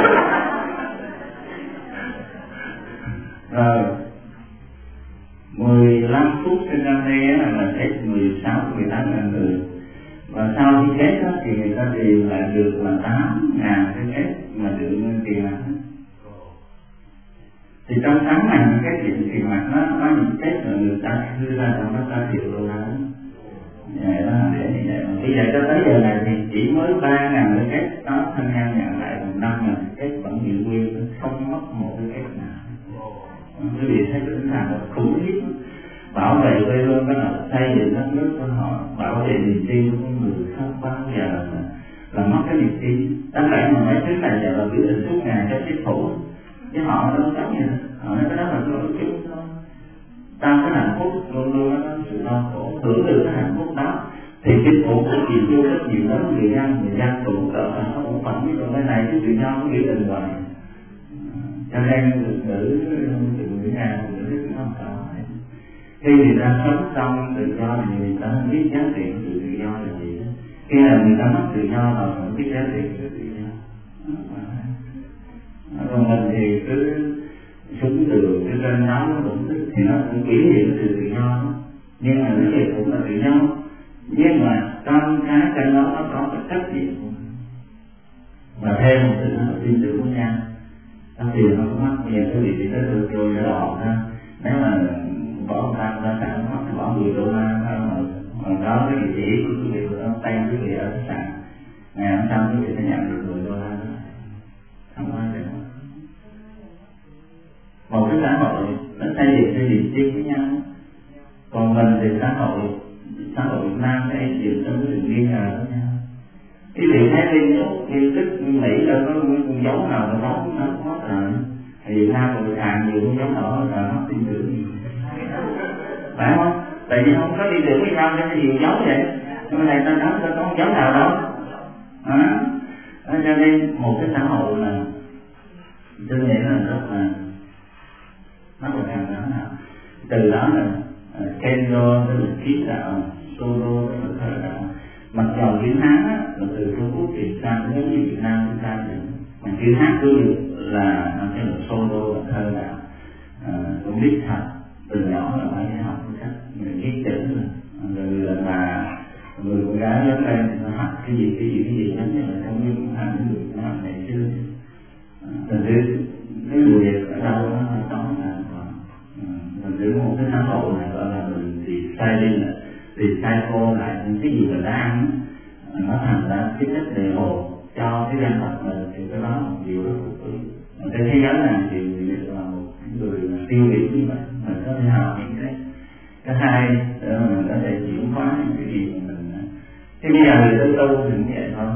A: Rồi 15 phút trên năm nay là hết 16-18 ngàn người. Và sau khi chết đó, thì người ta tìm lại được là 8 ngàn cái chết mà được tiền mặt. Thì trong 8 ngàn cái tiền mặt nó có những chết mà người ta đưa ra trong đó 3 triệu đô la. Vậy đó là để như vậy. Bây giờ cho tới giờ này thì chỉ mới 3 ngàn cái chết đó, thân nhân nhận lại còn 5 ngàn cái chết vẫn giữ nguyên, không mất một cái chết nào. Quý vị thấy cái là một khủng khiếp. Bảo vệ quê hương đó là xây dựng đất nước của họ, bảo vệ niềm tin của con người không bao giờ là mất cái niềm tin. Đáng lẽ mà mấy thứ này giờ là biểu định suốt ngày cho chính phủ, chứ họ đâu có vậy. Họ nói cái đó là lỗi chung thôi. Ta cái hạnh phúc luôn luôn nó có sự đau khổ, hưởng được cái hạnh phúc đó thì chính phủ sẽ chịu vô rất nhiều đó người dân tụ cỡ nó cũng phản với cái này chứ tự do có biểu định hoài. Cho nên nữ Nga nữ không có. Khi người ta sống trong tự do thì người ta không biết giá trị của sự tự do là gì. Khi là người ta mất tự do và không biết giá trị của tự do. Còn mình thì cứ xuống từ cái trên đó nó cũng thích thì nó cũng biểu hiện sự tự do. Nhưng mà cái gì cũng là tự do. Nhưng mà trong cái trên đó nó có cái trách nhiệm và thêm một sự tin tưởng của nhau. Thì nó cũng mắc nhiều cái gì thì tới từ tôi đã đọc ha. Nếu mà bỏ ra sẵn mất bỏ 10 đô la mà đó cái địa chỉ của quý vị nó tay quý vị ở khách sạn, ngày hôm sau quý vị sẽ nhận được 10 đô la đó, không ai được. Một cái xã hội nó xây dựng cái niềm tin với nhau, còn mình thì xã hội Việt Nam xây dựng trong cái sự nghi ngờ với nhau. Cái việc thấy liên tức Mỹ đâu có con dấu nào mà đó nó mất rồi, thì Việt Nam người hàng nhiều con dấu đó là mất tin tưởng nhiều. Phải không? Tại vì không có đi được với nhau nên nhiều dấu vậy. nhưng mà này ta nói ta không dám nào đâu. Cho nên một cái xã hội là tôi nghĩ là rất là càng đó. Từ đó là Kendo tức là ký đạo, Solo tức là thơ đạo. Mặc dù chữ Hán là từ Trung Quốc truyền sang giống như Việt Nam chúng ta vậy, mà chữ Hán cứ là nó sẽ là Solo là thơ đạo. Cũng biết thật từ nhỏ là phải học cách viết chữ rồi là người con gái lớn lên thì nó học cái gì giống như là trong nguyên hàng những người nó học ngày xưa. Rồi cái người Việt ở đâu nó có là mình giữ một cái xã hội này gọi là mình thì sai đi là thì sai cô lại những cái gì mình đã ăn nó thành ra cái chất đề hồ cho cái dân tộc mình, thì cái đó là một điều rất cực kỳ. Trên thế giới này thì là một người tiêu biểu như vậy, mình có thể học những cái hai để mà mình có thể chuyển hóa những cái gì mà mình. Thế bây giờ người tới tu thì cũng vậy thôi.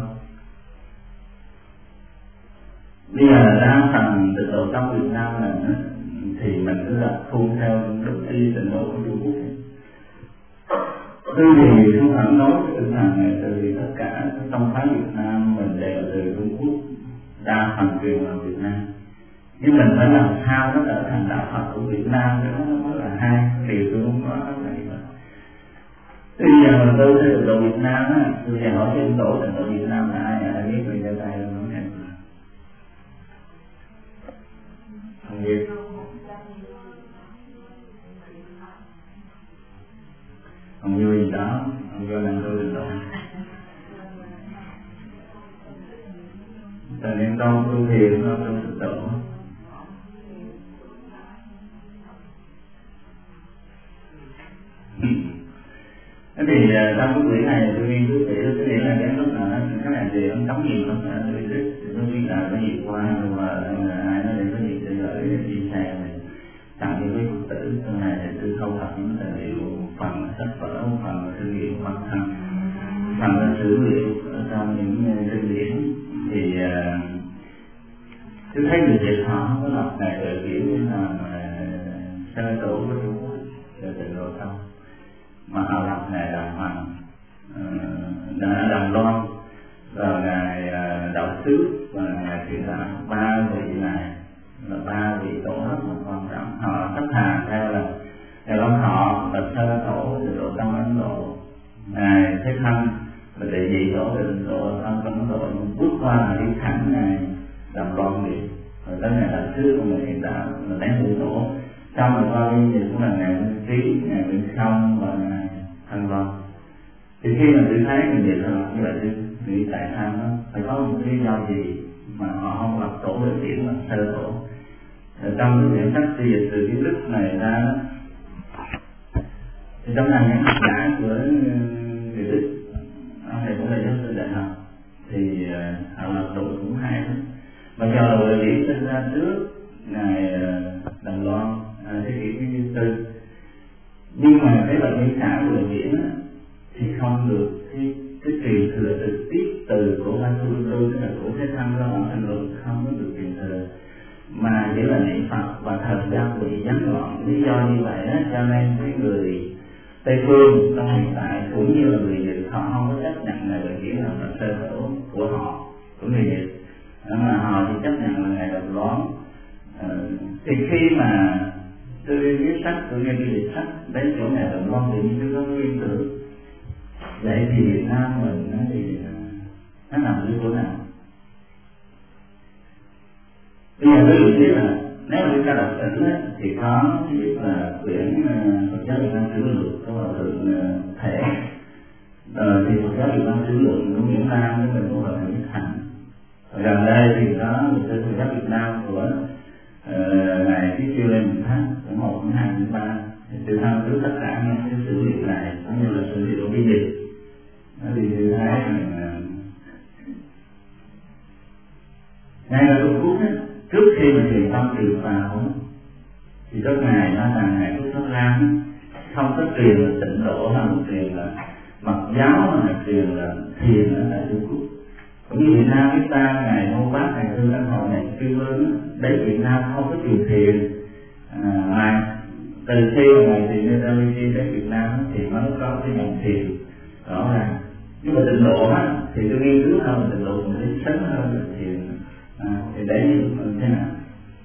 A: Bây giờ đa phần từ độ trong Việt Nam mình thì mình cứ là thu theo đúng y trình độ của Trung Quốc. Tôi thì không phản đối cái tinh thần này, từ tất cả tông phái Việt Nam mình đều từ Trung Quốc, đa phần truyền vào Việt Nam. Nhưng mình phải làm sao nó trở thành đạo Phật của Việt Nam, nó mới là hai điều tôi muốn nói đó là như vậy. Bây giờ mà tôi thấy độ Việt Nam á, tôi sẽ hỏi trên tổ độ Việt Nam là ai biết người ta tay không nghe. Không biết. Không vui gì đó, không vui làm tôi được đâu. Cho nên con tu thiền nó trong thực độ. Thế thì trong cái buổi này tôi nghiên cứu kỹ cái điểm là đến lúc nào các bạn gì ông cấm gì không phải tôi biết tôi biết là có gì qua mà ai nói đến có gì tôi gửi chia sẻ này tặng những cái Phật tử trong này thì tôi thâu thập những tài liệu, phần sách vở, phần thư viện văn thân, phần là sử liệu ở trong những kinh điển. Thì tôi thấy người Việt họ không có đọc này ở kiểu như là sơ tổ của Trung Quốc về trình độ không, mà họ đọc này đàng hoàng, Đàm Loan và ngài đạo xứ và ngài thiện đạo, ba vị này là ba vị tổ rất là quan trọng. Họ khách hàng theo là ông họ là sơ tổ từ độ trong Ấn Độ, ngài Thế Thân là đệ nhị tổ từ Ấn Độ, trong Ấn Độ bước qua là đi thẳng ngài Đàm Loan đi, rồi tới ngài đạo xứ của ngài thiện đạo là đánh tử tổ. Trong rồi qua bên thì cũng là ngài Minh Trí, ngài Minh Không và ngài Thanh Loan. Thì khi mà tôi thấy mình vậy là như vậy, tôi nghĩ tại sao nó phải có một lý do gì mà họ không lập tổ để chuyển là sơ tổ. Trong cái quyển sách xây dịch từ cái đức này ra đó, thì trong này những học giả của người Đức, ông này cũng là giáo sư đại học, thì họ lập tổ cũng hay lắm. Mà do là lý sinh ra trước ngài Đàm Loan thế kỷ thứ tư, nhưng mà cái loại lý xã của Nguyễn thì không được cái truyền thừa trực tiếp từ cổ Văn Tu tức là cổ Thế Thân ra bản thân luận, không có được truyền thừa, mà chỉ là niệm Phật và thời gian bị gián đoạn. Lý do như vậy đó, cho nên cái người Tây phương trong hiện tại cũng như là người Việt họ không có chấp nhận này bởi nghĩa là sơ tổ của họ, của người Việt, mà họ chỉ chấp nhận là ngày Đàm Loan. Thì khi mà tôi viết sách, tôi nghe viết sách đến chỗ này Đàm Loan thì tôi có nghiên cứu vậy thì Việt Nam mình thì nó nằm ở chỗ nào? Bây giờ tôi được biết là nếu chúng ta đọc sử thì có thứ nhất là quyển Phật giáo Việt Nam Sử Lượng có Hòa Thượng Thể, thì Phật giáo Việt Nam Sử Lượng của Nguyễn Nam với mình cũng là Nguyễn Thành. Gần đây thì có một cái Phật giáo Việt Nam của ngài Thí Siêu Lê Minh Thác của 1, 2, 3. Từ tham cứu tất cả những cái sử liệu này cũng như là sử liệu ghi dịch. Thì tôi thấy ngay ở Trung Quốc trước khi mà truyền tâm truyền vào thì các ngài nói rằng ngài Phúc Pháp Lam không có truyền là tịnh độ, mà truyền là Mật giáo, mà truyền là thiền ở tại Trung Quốc. Cũng như Việt Nam chúng ta ngài Mô Bát, ngài Thư Ân Hội, ngài Sư Vương đấy Việt Nam không có truyền thiền, mà từ khi mà ngài thiền Nên Ra đến Việt Nam thì mới có cái nhận thiền. rõ ràng. Nhưng mà tịnh độ á thì tôi nghiên cứu hơn, tịnh độ mình thấy sớm hơn là thì đấy như thế nào.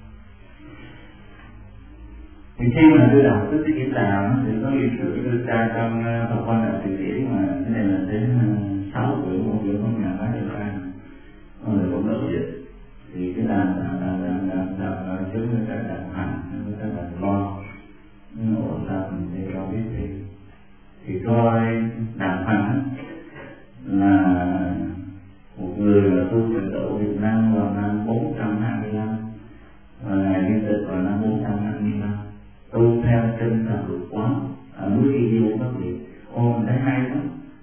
A: Thì khi mà tôi đọc cái diễn đàn thì có đưa ra trong Phật Quan Đại Từ Điển mà cái này là đến 6 quyển, một quyển không nhà bác được ra, con người cũng đọc dịch. Thì cái đàn chúng người ta đàn hành, người ta đàn lo, nhưng mà ổn ra mình đi lo biết thì coi đàn hành là một người là tu tịnh độ Việt Nam vào năm 425 và ngày Niên Tịch vào năm 425, tu theo kinh là vượt quán ở núi Kỳ Du các vị. Mình thấy hay lắm.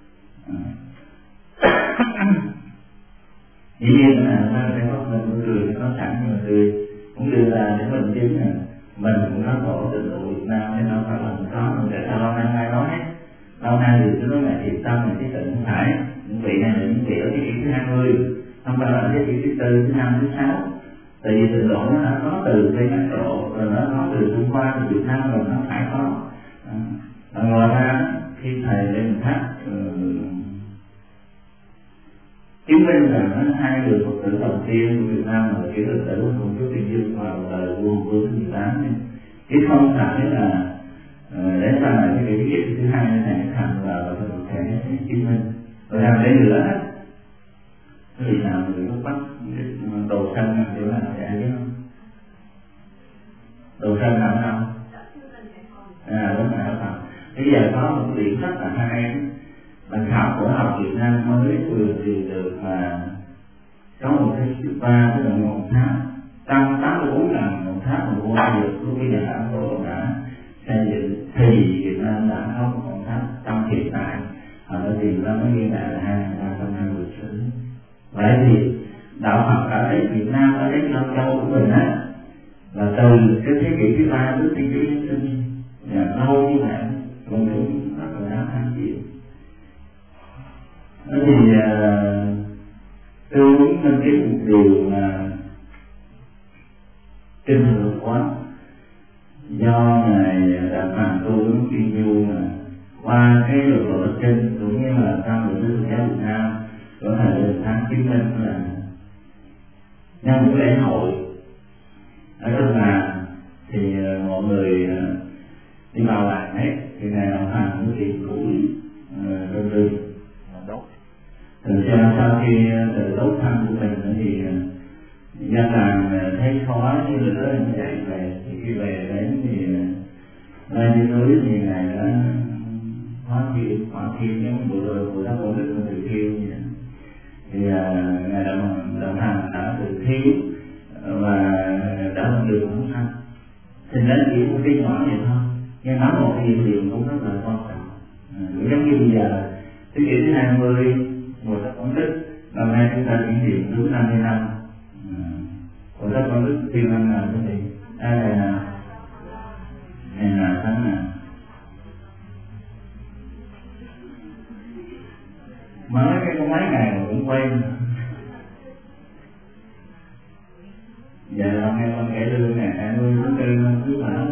A: Dĩ nhiên là ta phải có mình cười, có sẵn mà cười cũng đưa ra để mình chứng là mình cũng có tổ tịnh độ Việt Nam nên đâu phải là mình có, mình tại sao lâu nay ai nói hết. Lâu nay thì tôi nói là thiệt tâm là trí tịnh không phải, những vị này là những vị ở thế kỷ thứ 20, không phải là thế kỷ thứ 4, thứ 5, thứ 6. Tại vì tịnh độ nó đã có từ Tây Bắc Độ, rồi nó có từ Trung Hoa, từ Việt Nam, rồi nó phải có. Ngoài ra khi thầy lên tháp chứng minh rằng hai người Phật tử đầu tiên của Việt Nam là kiểu Phật tử của Công chúa Tiên Dương vào đời vua Hùng Vương thứ 18, chứ không phải là để sau này cái việc viết thứ hai này thành vào thì mình sẽ chứng minh. Rồi làm để nữa cái vị nào người gốc Bắc đồ xanh là kiểu nào thì ai biết không? Đồ xanh là ở đâu? Đúng rồi, ở Phật. Bây giờ có một điểm rất là hay, là khảo cổ học Việt Nam mới vừa tìm được mà có một cái thứ ba, tức là ngọn tháp 184 lần ngọn tháp mà vua được lúc bây giờ đã cổ đã xây dựng, thì Việt Nam đã có một ngọn tháp trong hiện tại họ đã tìm ra mới ghi lại là 2320 lịch sử. Vậy thì đạo Phật ở đấy, Việt Nam ở đấy Long Châu của mình á, là từ cái thế kỷ thứ 3 đến thế kỷ thứ 4 lâu như vậy, còn cũng rất là đáng tham chiếu. Thế thì tôi muốn phân tích một điều là kinh vượt quá, do ngài đã phản tu ứng Tiên Du mà qua cái luật lộ kinh cũng như là trong luật Phật giáo Việt Nam có thể được tháng chứng minh là nhân một lễ hội ở trong làng thì mọi người đi vào làng hết, thì ngài đồng hành với tiền củi đơn tư đốt. Từ sau khi tự đốt thân của mình thì dân làng thấy khói như lửa như vậy về, thì khi về đến thì lên đi núi thì ngài đã hóa thiên giống bộ đó cổ đức là từ thiêu như vậy. Thì ngài đồng hành đã từ thiêu và đã làm được không sao. Thì đến chỉ một cái nhỏ vậy thôi, nhưng nói một cái điều cũng rất là quan trọng. Giống như bây giờ thế kỷ thứ 20, một tập công đức, năm nay chúng ta kỷ niệm đúng 50 năm. Một tập công đức tiêu năm nào quý vị? Ngày nào? Ngày nào tháng nào? Mới cái có mấy ngày mà cũng quên. Giờ hôm nay con kể lương ngày 20 tháng 4 năm Quý Mão,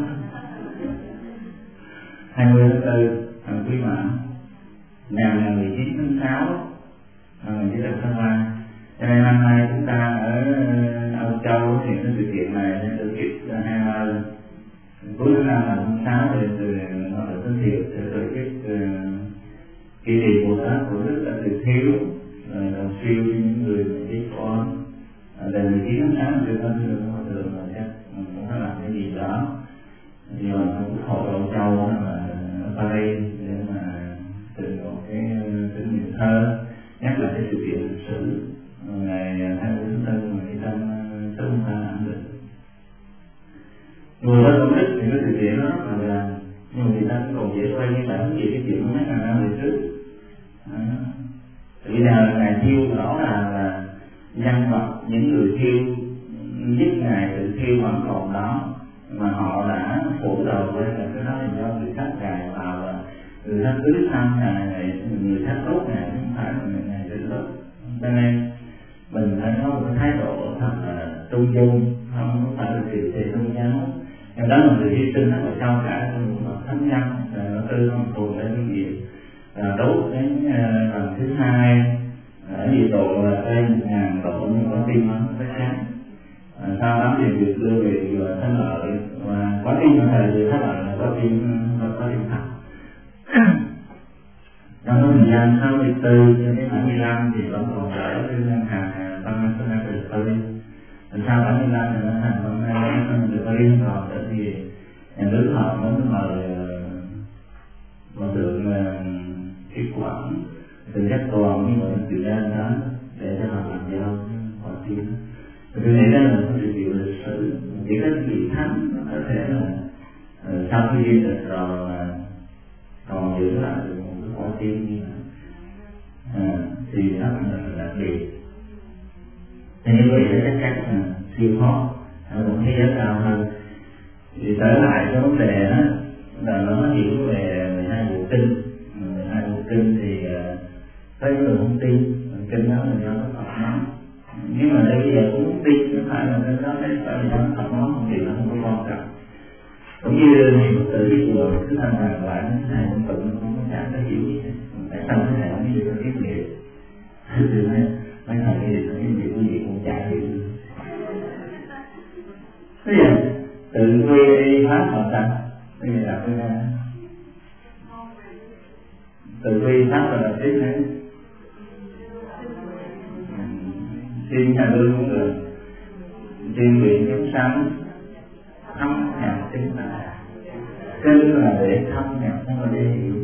A: 20 tháng 4 năm Quý Mão, nào là 19 tháng 6 năm 1963. Cho nên năm nay chúng ta ở Âu Châu thì cái sự kiện này sẽ tổ chức 2 lần. Cuối tháng 5 là tháng 6 thì từ họ được giới thiệu sẽ tổ chức kỷ niệm Bồ Tát của Đức đã từ thiếu đầu siêu những người đi con. Đời 19 tháng 6 tôi có thường là chắc mình cũng phải làm cái gì đó, thì mình cũng hội Âu Châu là ở Paris để mà từng một cái tưởng niệm thơ nhắc lại cái sự kiện lịch sử ngày 20 tháng 4 mà trong chúng ta ảnh định. Người đó công đức thì cái sự kiện đó rất là gần, nhưng mà người ta cũng còn dễ quay như là cái chuyện mấy ngàn năm về trước. Bây giờ ngài thiêu rõ là nhân vật, những người thiêu giúp ngài tự thiêu vẫn còn đó, mà họ đã phủ đầu với cái đó là do người khác gài vào, là người khác cứ thăm ngài, người khác tốt ngài, không phải là ngài tự tốt. Cho nên mình phải có một cái thái độ thật là trung dung, không phải là kiềm chế tôn giáo. Nhưng đó là sự hy sinh ở trong cả một thánh nhân, nó tư không thù để cái gì. đốt đến lần thứ hai ở nhiệt độ là trên 1000 độ nhưng có tim nó rất khác. Sau đó thì được đưa về chùa Thánh Lợi, và có tim ở thời Thánh Lợi là có tim thật. Trong thời gian 64 cho đến 75 thì vẫn còn đỡ cái ngân hàng Văn Hóa Từ Tư. Sau 75 thì nó thành Văn Hóa Từ Tư còn tại vì nhà nước họ muốn mời một lượng kết quản từ các toàn như vậy chịu ra đó để cho họ làm giao họ tin. Tôi nghĩ đó là một sự kiện lịch sử, chỉ có vị thánh có thể là sau khi đi được rồi mà còn giữ lại được một cái quả tim như vậy thì nó là đặc biệt. Thì như vậy là chắc chắn là siêu khó ở một thế giới cao hơn. Thì trở lại cái vấn đề đó là nó hiểu về 12 bộ kinh. 12 bộ kinh thì có những người không tin kinh đó là do Phật nói, nhưng mà bây giờ cũng không tin không phải là kinh đó phải là do Phật nói, thì nó không có quan trọng. Cũng như nhiều tự cái chùa cứ thành hàng quản này cũng tự nó không có cảm thấy hiểu gì hết. Tại sao cái này không biết cái nghiệp thì mấy thầy cái gì cũng chả hiểu. Bây giờ tự quy pháp mà sao? Bây giờ đọc cái này tự quy pháp là đọc tiếp này. Xin nhà lương cũng được, xin nguyện chúng sanh thâm nhập tinh tài. Kinh là để thâm nhập, không là để hiểu.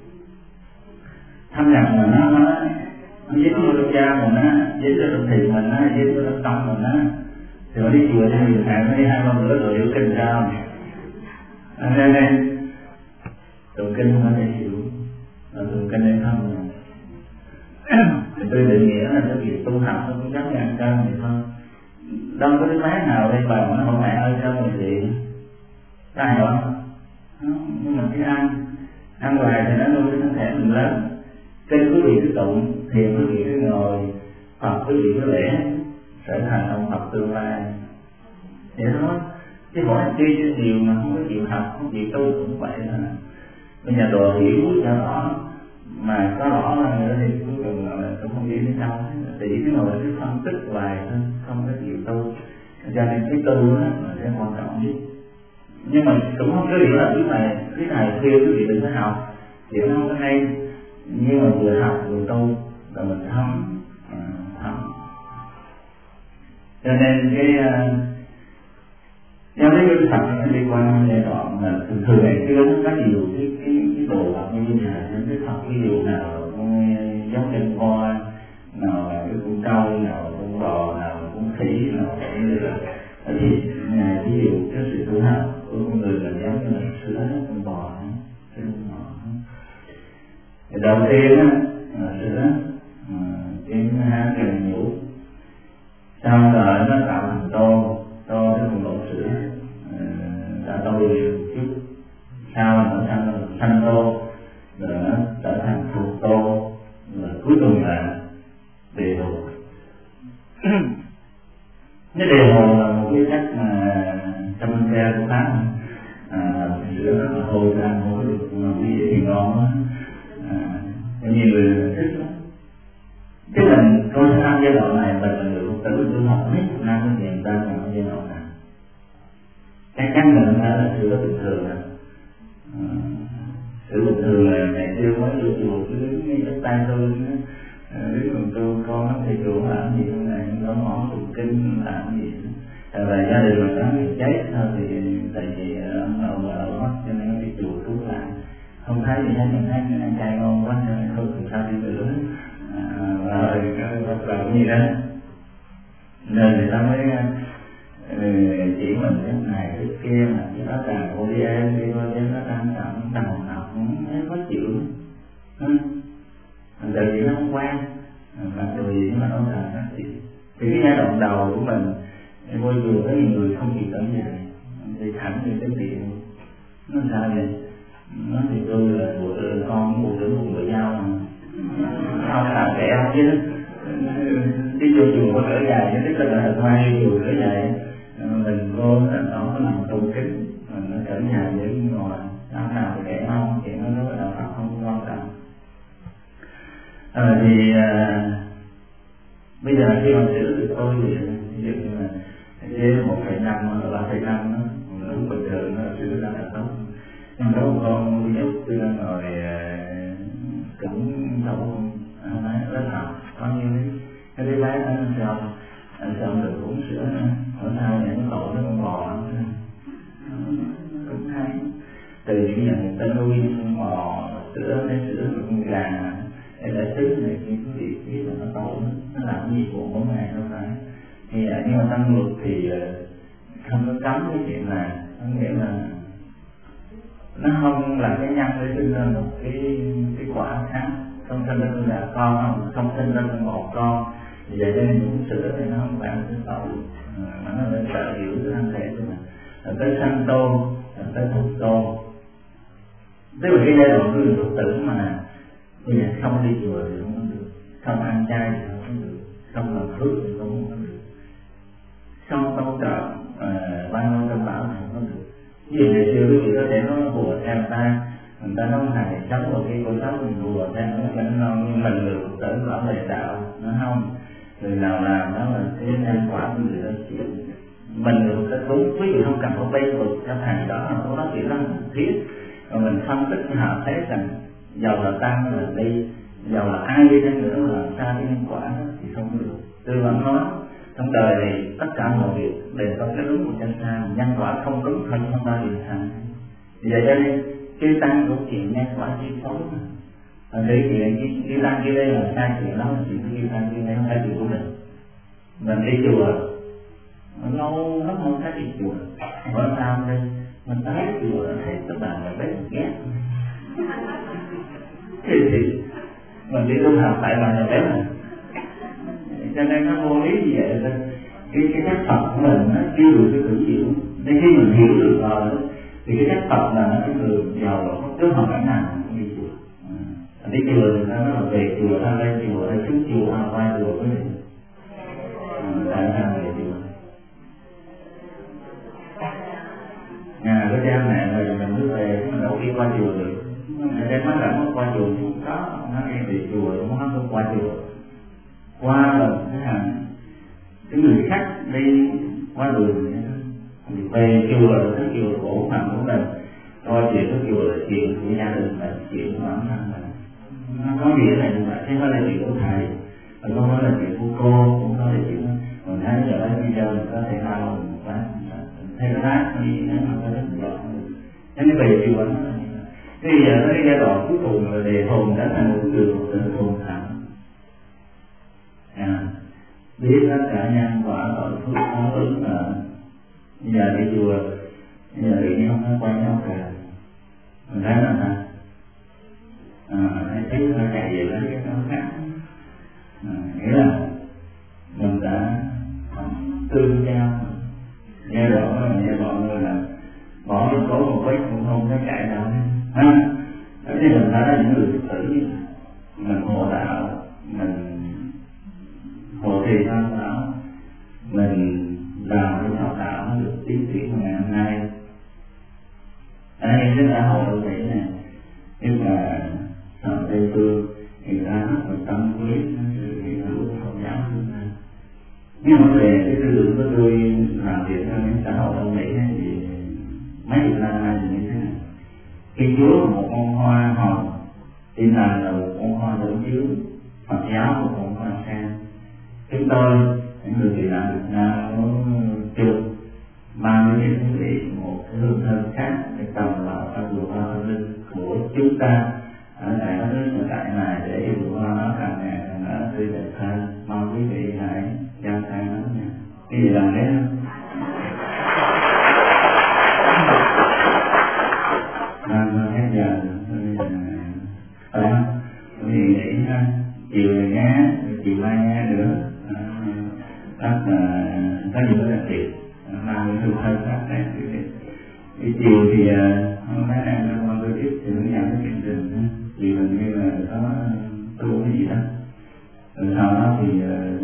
A: Thâm nhập mà nó dính vô trong da mình á, dính vô trong thịt mình á, dính vô trong tâm mình á, thì nó đi chùa cho nhiều ngày, nó đi 2 năm nữa rồi hiểu kinh sao. Nên tụng kinh không thể hiểu, mà tụng kinh để thâm nhập. Thì tôi định nghĩa là cái việc tu học nó cũng giống như ăn cơm vậy thôi. Đâu có đứa bé nào đây bà nó không mẹ ơi sao mà gì ta hiểu không? Nhưng mà cái ăn hoài thì nó nuôi cái thân thể mình lớn. Kinh quý vị cứ tụng, thiền quý vị cứ ngồi, Phật quý vị cứ lễ, trở thành ông Phật tương lai. Vậy thôi, chứ hỏi chi chứ nhiều mà không có chịu học, không chịu tu cũng vậy thôi. Bây giờ đồ hiểu cho rõ, mà có rõ là thì cuối cùng là cũng không đi đến đâu, chỉ cái ngồi cứ phân tích hoài thôi, không có chịu tu. Cho nên cái tu đó là cái quan trọng nhất. Nhưng mà cũng không có hiểu là cái này khuyên quý vị đừng có học, hiểu không có hay. Nhưng mà vừa học vừa tu là mình thấm. Cho nên cái giáo lý của Phật nó đi qua giai đoạn mà thường này cái nó có nhiều cái đồ vật như thế này, những cái Phật ví dụ nào con dấu chân voi, nào là cái con trâu, nào là con bò, nào là con khỉ, nào là cái thì ngài ví dụ cái sự tu học của con người là giống như là sữa con bò, cái con bò. Đầu tiên á là sữa, cái thứ hai là nhũ, sau rồi nó tạo thành tô cái phần độ sữa, đã tô đều chút, sau nó thành tô, rồi nó trở thành thuộc tô, rồi cuối cùng là đề hồ. Cái đề hồ là một cái cách mà trong xe của Pháp sữa rất là hồ ra mỗi được cái gì thì ngon á, nhiều người thích lắm. Chứ mình có sang giai đoạn này mình là người Phật tử tu học mấy chục năm thì người ta còn giai đoạn này chắc chắn mình không phải là sữa bình thường rồi. Sữa bình thường là ngày xưa mới vô chùa cứ đứng trong tay tôi đứng cùng tôi con thì chùa làm gì hôm nay nó mỏ tụng kinh làm gì và gia đình mình nó chết thôi thì tại vì ông vợ mất cho nên đi chùa cứu lại không thấy gì hết, mình thấy ăn chay ngon quá nên thôi cùng sao đi nữa rồi và cũng như đó nên người ta mới chỉ mình cái này cái kia mà cái đó là cô đi em đi coi em nó đang tầm học nó khó chịu tại vì nó không quen mà từ gì mà nó là nó thì cái giai đoạn đầu của mình môi trường có nhiều người không chịu tận dài thì thẳng như cái tiền nó sao vậy nó thì tôi là con phụ nữ cùng với nhau mà không làm kẹo chứ đi vô chùa có cỡ dài chứ tức là thật may chùa cỡ dài mình vô nó làm tu kính mình nó cỡ dài với ngồi sao nào thì kẻ không thì nó nói là Phật không quan trọng Thì bây giờ khi mà sửa được tôi thì ví dụ như là với 1,5 hoặc 3,5 nó bình thường, nó sửa ra là tốt. Nhưng có một con duy nhất tôi đang ngồi cũng không nói rất học có như cái đứa bé đó sao không được uống sữa nữa, ở sau này nó tội nó con bò cũng hay. Từ những nhận ta nuôi con bò sữa lấy sữa của con gà để lại trứng này kia cái việc là nó tội, nó làm gì của mỗi ngày đâu phải. Thì nhưng mà tăng luật thì không có cấm cái chuyện là có nghĩa là nó không là cái nhân để sinh ra một cái quả khác, không sinh ra con gà con, không sinh ra con bò con. Vì vậy cho nên uống sữa thì nó không phải là cái tội, mà nó lên trợ hiểu cái thân thể của mình. Tới sanh tôn, tới thuộc tôn, tức là cái giai đoạn người Phật tử mà bây giờ không đi chùa thì không có được, không ăn chay thì không có được, không làm phước thì không có được, không tôn trọng ban ngôi tâm bảo thì không có được. Ví dụ ngày xưa quý vị có thể nói hùa theo người ta nói này sống ở cái cô sống mình hùa theo nó cho nó ngon, nhưng mình người Phật tử bảo vệ đạo nó không. Người nào làm đó là cái nhân quả của người đó chịu. Mình người Phật tử đúng, quý vị không cần có bê vực cho thằng đó, nó chỉ là thiết. Và mình phân tích cái họ thấy rằng dầu là tăng hay là đi, dầu là ai đi chăng nữa mà làm sao cái nhân quả đó thì không được. Tôi vẫn nói trong đời này tất cả mọi việc đều có cái đúng một chân sao, nhân quả không đúng thôi không bao giờ sai. Vì vậy cho nên cái tăng của chuyện nhân quả chi phối mà. Cái chuyện cái tăng kia đây là sai chuyện đó, là chuyện cái tăng kia đây không phải chuyện của mình. Mình đi chùa lâu lắm không thấy đi chùa, ở sao đây mình thấy chùa thấy các bạn là bếp ghét thì mình đi tu học tại bạn là bếp này, cho nên nó vô lý như vậy. Cái cách Phật của mình nó chưa được cái cử diệu, nên khi mình hiểu được rồi thì cái cách Phật là nó cái người giàu chứ không phải nào không đi chùa. Đi chùa thì nó là về chùa, ra lên chùa, ra xuống chùa, qua chùa với mình. Tại sao về chùa? Nhà của cha mẹ rồi mình cứ về, mình đâu đi qua chùa được. Người ta nói là nó qua chùa không có, nó nghe về chùa, nó không qua chùa. Qua là cái hàng cái người khác đi qua đường thì về chùa là cái chùa khổ phận của mình, coi chuyện cái chùa là chuyện của gia đình mình, chuyện của bản thân mình. Nó có nghĩa là như vậy, chứ không phải là chuyện của thầy, không phải là chuyện của cô, cũng không phải là chuyện mình thấy giờ đây bây giờ mình có thể lao một cái thay lát đi nếu mà có rất giỏi. Thế nên về chùa nó là như vậy. Thế bây giờ tới cái giai đoạn cuối cùng là đề hồn trở thành một người một sự hồn thẳng. Biết tất cả nhân quả tội phước báo ứng là bây giờ đi chùa, bây giờ tự nhiên không có quen nhau cả. Mình thấy là sao? Thấy thấy nó chạy về lấy cái nó khác. Nghĩa là mình đã tương giao. Giai đoạn là bỏ những cố một vết cũng không có chạy đâu. Thế thì mình thấy là những người Phật tử như mình hộ đạo, mình hộ trì tam bảo, mình làm cái đạo đạo nó được tiến triển ngày hôm nay. Ở đây cái xã hội đô thị này, nhưng mà ở Tây Phương người ta rất là tâm quý sự hiểu của Phật giáo chúng ta. Nhưng mà về cái tư tưởng của tôi làm việc trong những xã hội đô thị thì mấy chục năm nay thì như thế này. Khi Chúa một con hoa hồng, Tin Lành là một con hoa nổi chiếu, Phật giáo một con hoa sen. Chúng tôi, những người tị nạn Việt Nam muốn chung mang đến quý vị một cái hương thơm khác để trồng vào trong vườn hoa tâm linh của chúng ta ở tại đất nước hiện tại này, để cho vườn hoa nó càng ngày càng tươi đẹp hơn. Mong quý vị hãy giao tay nó nha. Cái gì làm đấy không? Hết giờ rồi. Quý vị nghĩ ha, chiều này nhá, chiều mai nhá nữa. Rất là có nhiều cái đặc biệt mang cái hương thơm khác đấy. Cái chiều thì hôm nay đang qua tôi tiếp thì nó nhận cái chương trình thì mình như là có tu cái gì đó, rồi sau đó thì